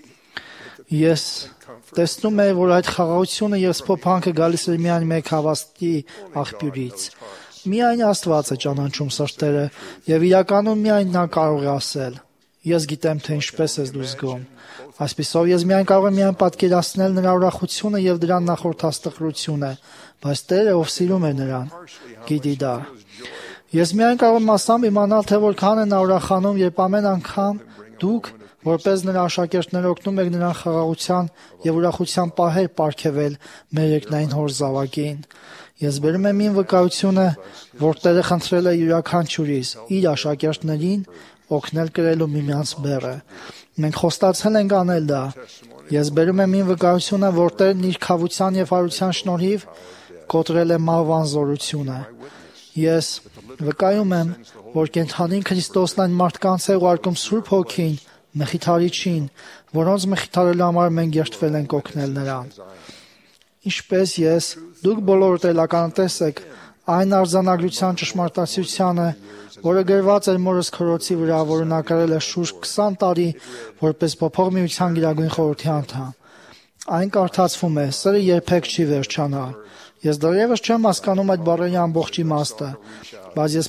Ես տեսնում եմ, որ այդ խաղաղությունը եւ սփոփանքը գալիս է միայն մեկ հավաստի աղբյուրից։ Միայն Աստված է ճանաչում սրտերը եւ իրականում միայն նա կարող է ասել. «Ես գիտեմ, թե ինչպես ես դու զգում»։ Այսպիսով ես միայն կարող եմ միայն պատկերացնել նրա ուրախությունը եւ դրան նախորդած տխրությունը, բայց Տերը, ով սիրում է նրան, գիտի դա։ Ես միայն կարող եմ մասամբ իմանալ, թե որքան է նա ուրախանում, երբ ամեն անգամ դուք, որպես նրա աշակերտներ, օգնում եք նրան խաղաղության եւ ուրախության պահեր պարգեւել մեր երկնային Հոր զավակին։ Ես բերում եմ իմ վկայությունը, որ Տերը խնդրել է յուրաքանչյուրիս իր աշակերտներին օգնել կրելու միմյանց բեռը։ Մենք խոստացել ենք անել դա։ Ես բերում եմ իմ վկայությունը, որ Տերն իր քավության եւ հարության շնորհիվ կոտրել է մահվան զորությունը։ Ես վկայում եմ, որ կենթանին Քրիստոսն այն մարդկանց է ուղարկում Սուրբ Հոգին, Մխիթարիչին, որոնց մխիթարելու համար մենք երդվել ենք օգնել նրան։ Ինչպես ես, դուք բոլորդ էլ ականատես եք այն արձանագրության ճշմարտացիությանը, որը գրված էր մորս քրոցի վրա, որը նա կրել է շուրջ 20 տարի որպես փոփոխ միության գիրագույն խորհրդի անդամ։ Այն կարդացվում է. «Սերը երբեք չի վերջանա»։ Ես դեռևս չեմ հասկանում այդ բառերի ամբողջ իմաստը, բայց ես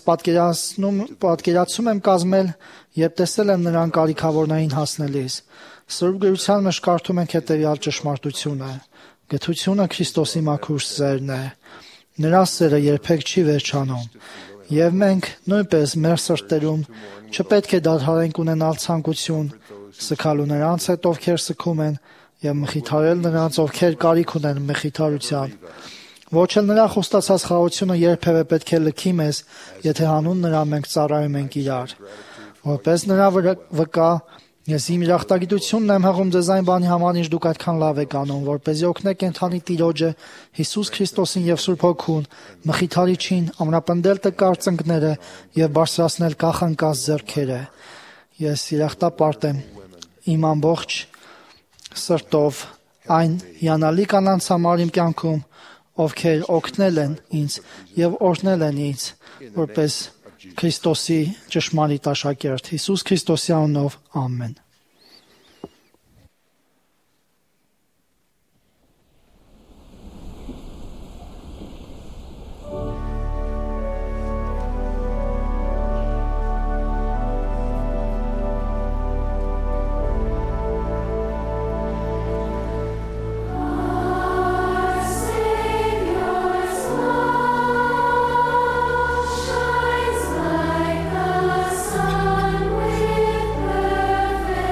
պատկերացում եմ կազմել, երբ տեսել եմ նրան կարիքավորներին հասնելիս։ Սուրբ գրության մեջ կարդում ենք հետևյալ ճշմարտությունը. «Գթությունը Քրիստոսի մաքուր սերն է»։ Նրա սերը երբեք չի վերջանում։ Եվ մենք նույնպես մեր սրտերում չպետք է դադարենք ունենալ ցանկություն սգալու նրանց հետ, ովքեր սգում են, եւ մխիթարել նրանց, ովքեր կարիք ունեն մխիթարության։ Ոչ էլ նրա խոստացած խաղաղությունը երբևէ պետք է լքի մեզ, եթե հանուն նրա մենք ծառայում ենք իրար։ Որպես նրա վկա, ես իմ երախտագիտությունն եմ հղում ձեզ այն բանի համար, ինչ դուք այդքան լավ եք անում, որպեսզի օգնեք կենթանի Տիրոջը, Հիսուս Քրիստոսին եւ Սուրբ Հոգուն, Մխիթարիչին, ամրապնդել տկար ծնկները եւ բարձրացնել կախանկած ձեռքերը։ Ես երախտապարտ եմ իմ ամբողջ սրտով այն հիանալի կանանց համար իմ կյանքում, ովքեր օգնել են ինձ եւ օրհնել են ինձ, որպես Քրիստոսի ճշմարիտ աշակերտ, Հիսուս Քրիստոսի անունով, ամեն։ Shines like the sun with perfect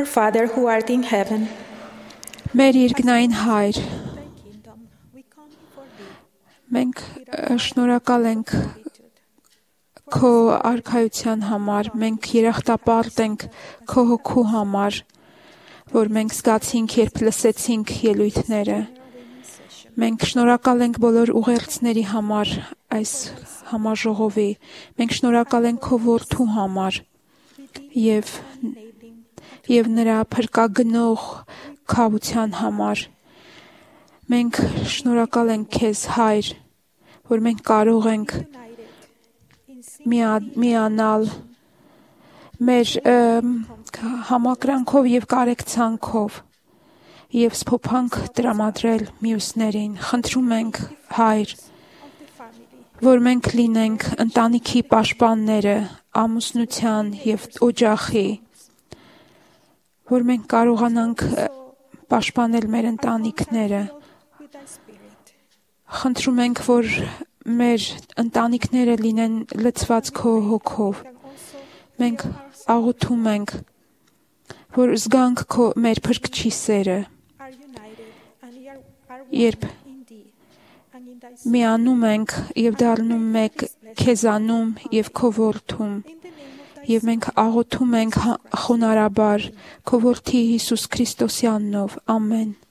Our Father who art in heaven. Մեր երկնային Հայր, մենք շնորհակալ ենք քո արքայության համար, մենք երախտապարտ ենք քո հոգու համար, որ մենք զգացինք, երբ լսեցինք ելույթները։ Մենք շնորհակալ ենք բոլոր ուղերձների համար այս համաժողովի, մենք շնորհակալ ենք քո որդու համար և նրա փրկագնող քավության համար։ Մենք շնորհակալ ենք քեզ, Հայր, որ մենք կարող ենք միանալ մեր համակրանքով և կարեկցանքով և սփոփանք տրամադրել մյուսներին։ Խնդրում ենք, Հայր, որ մենք լինենք ընտանիքի պաշտպանները, ամուսնության և օջախի, որ մենք կարողանանք պաշտպանել մեր ընտանիքները։ Խնդրում ենք, որ մեր ընտանիքները լինեն լցված քո հոգով։ Մենք աղոթում ենք, որ զգանք մեր Փրկչի սերը, երբ միանում ենք և դառնում մեկ քեզանում և քո որդում, և մենք աղոթում ենք խոնարհաբար քո որդի Հիսուս Քրիստոսի անունով։ Ամեն։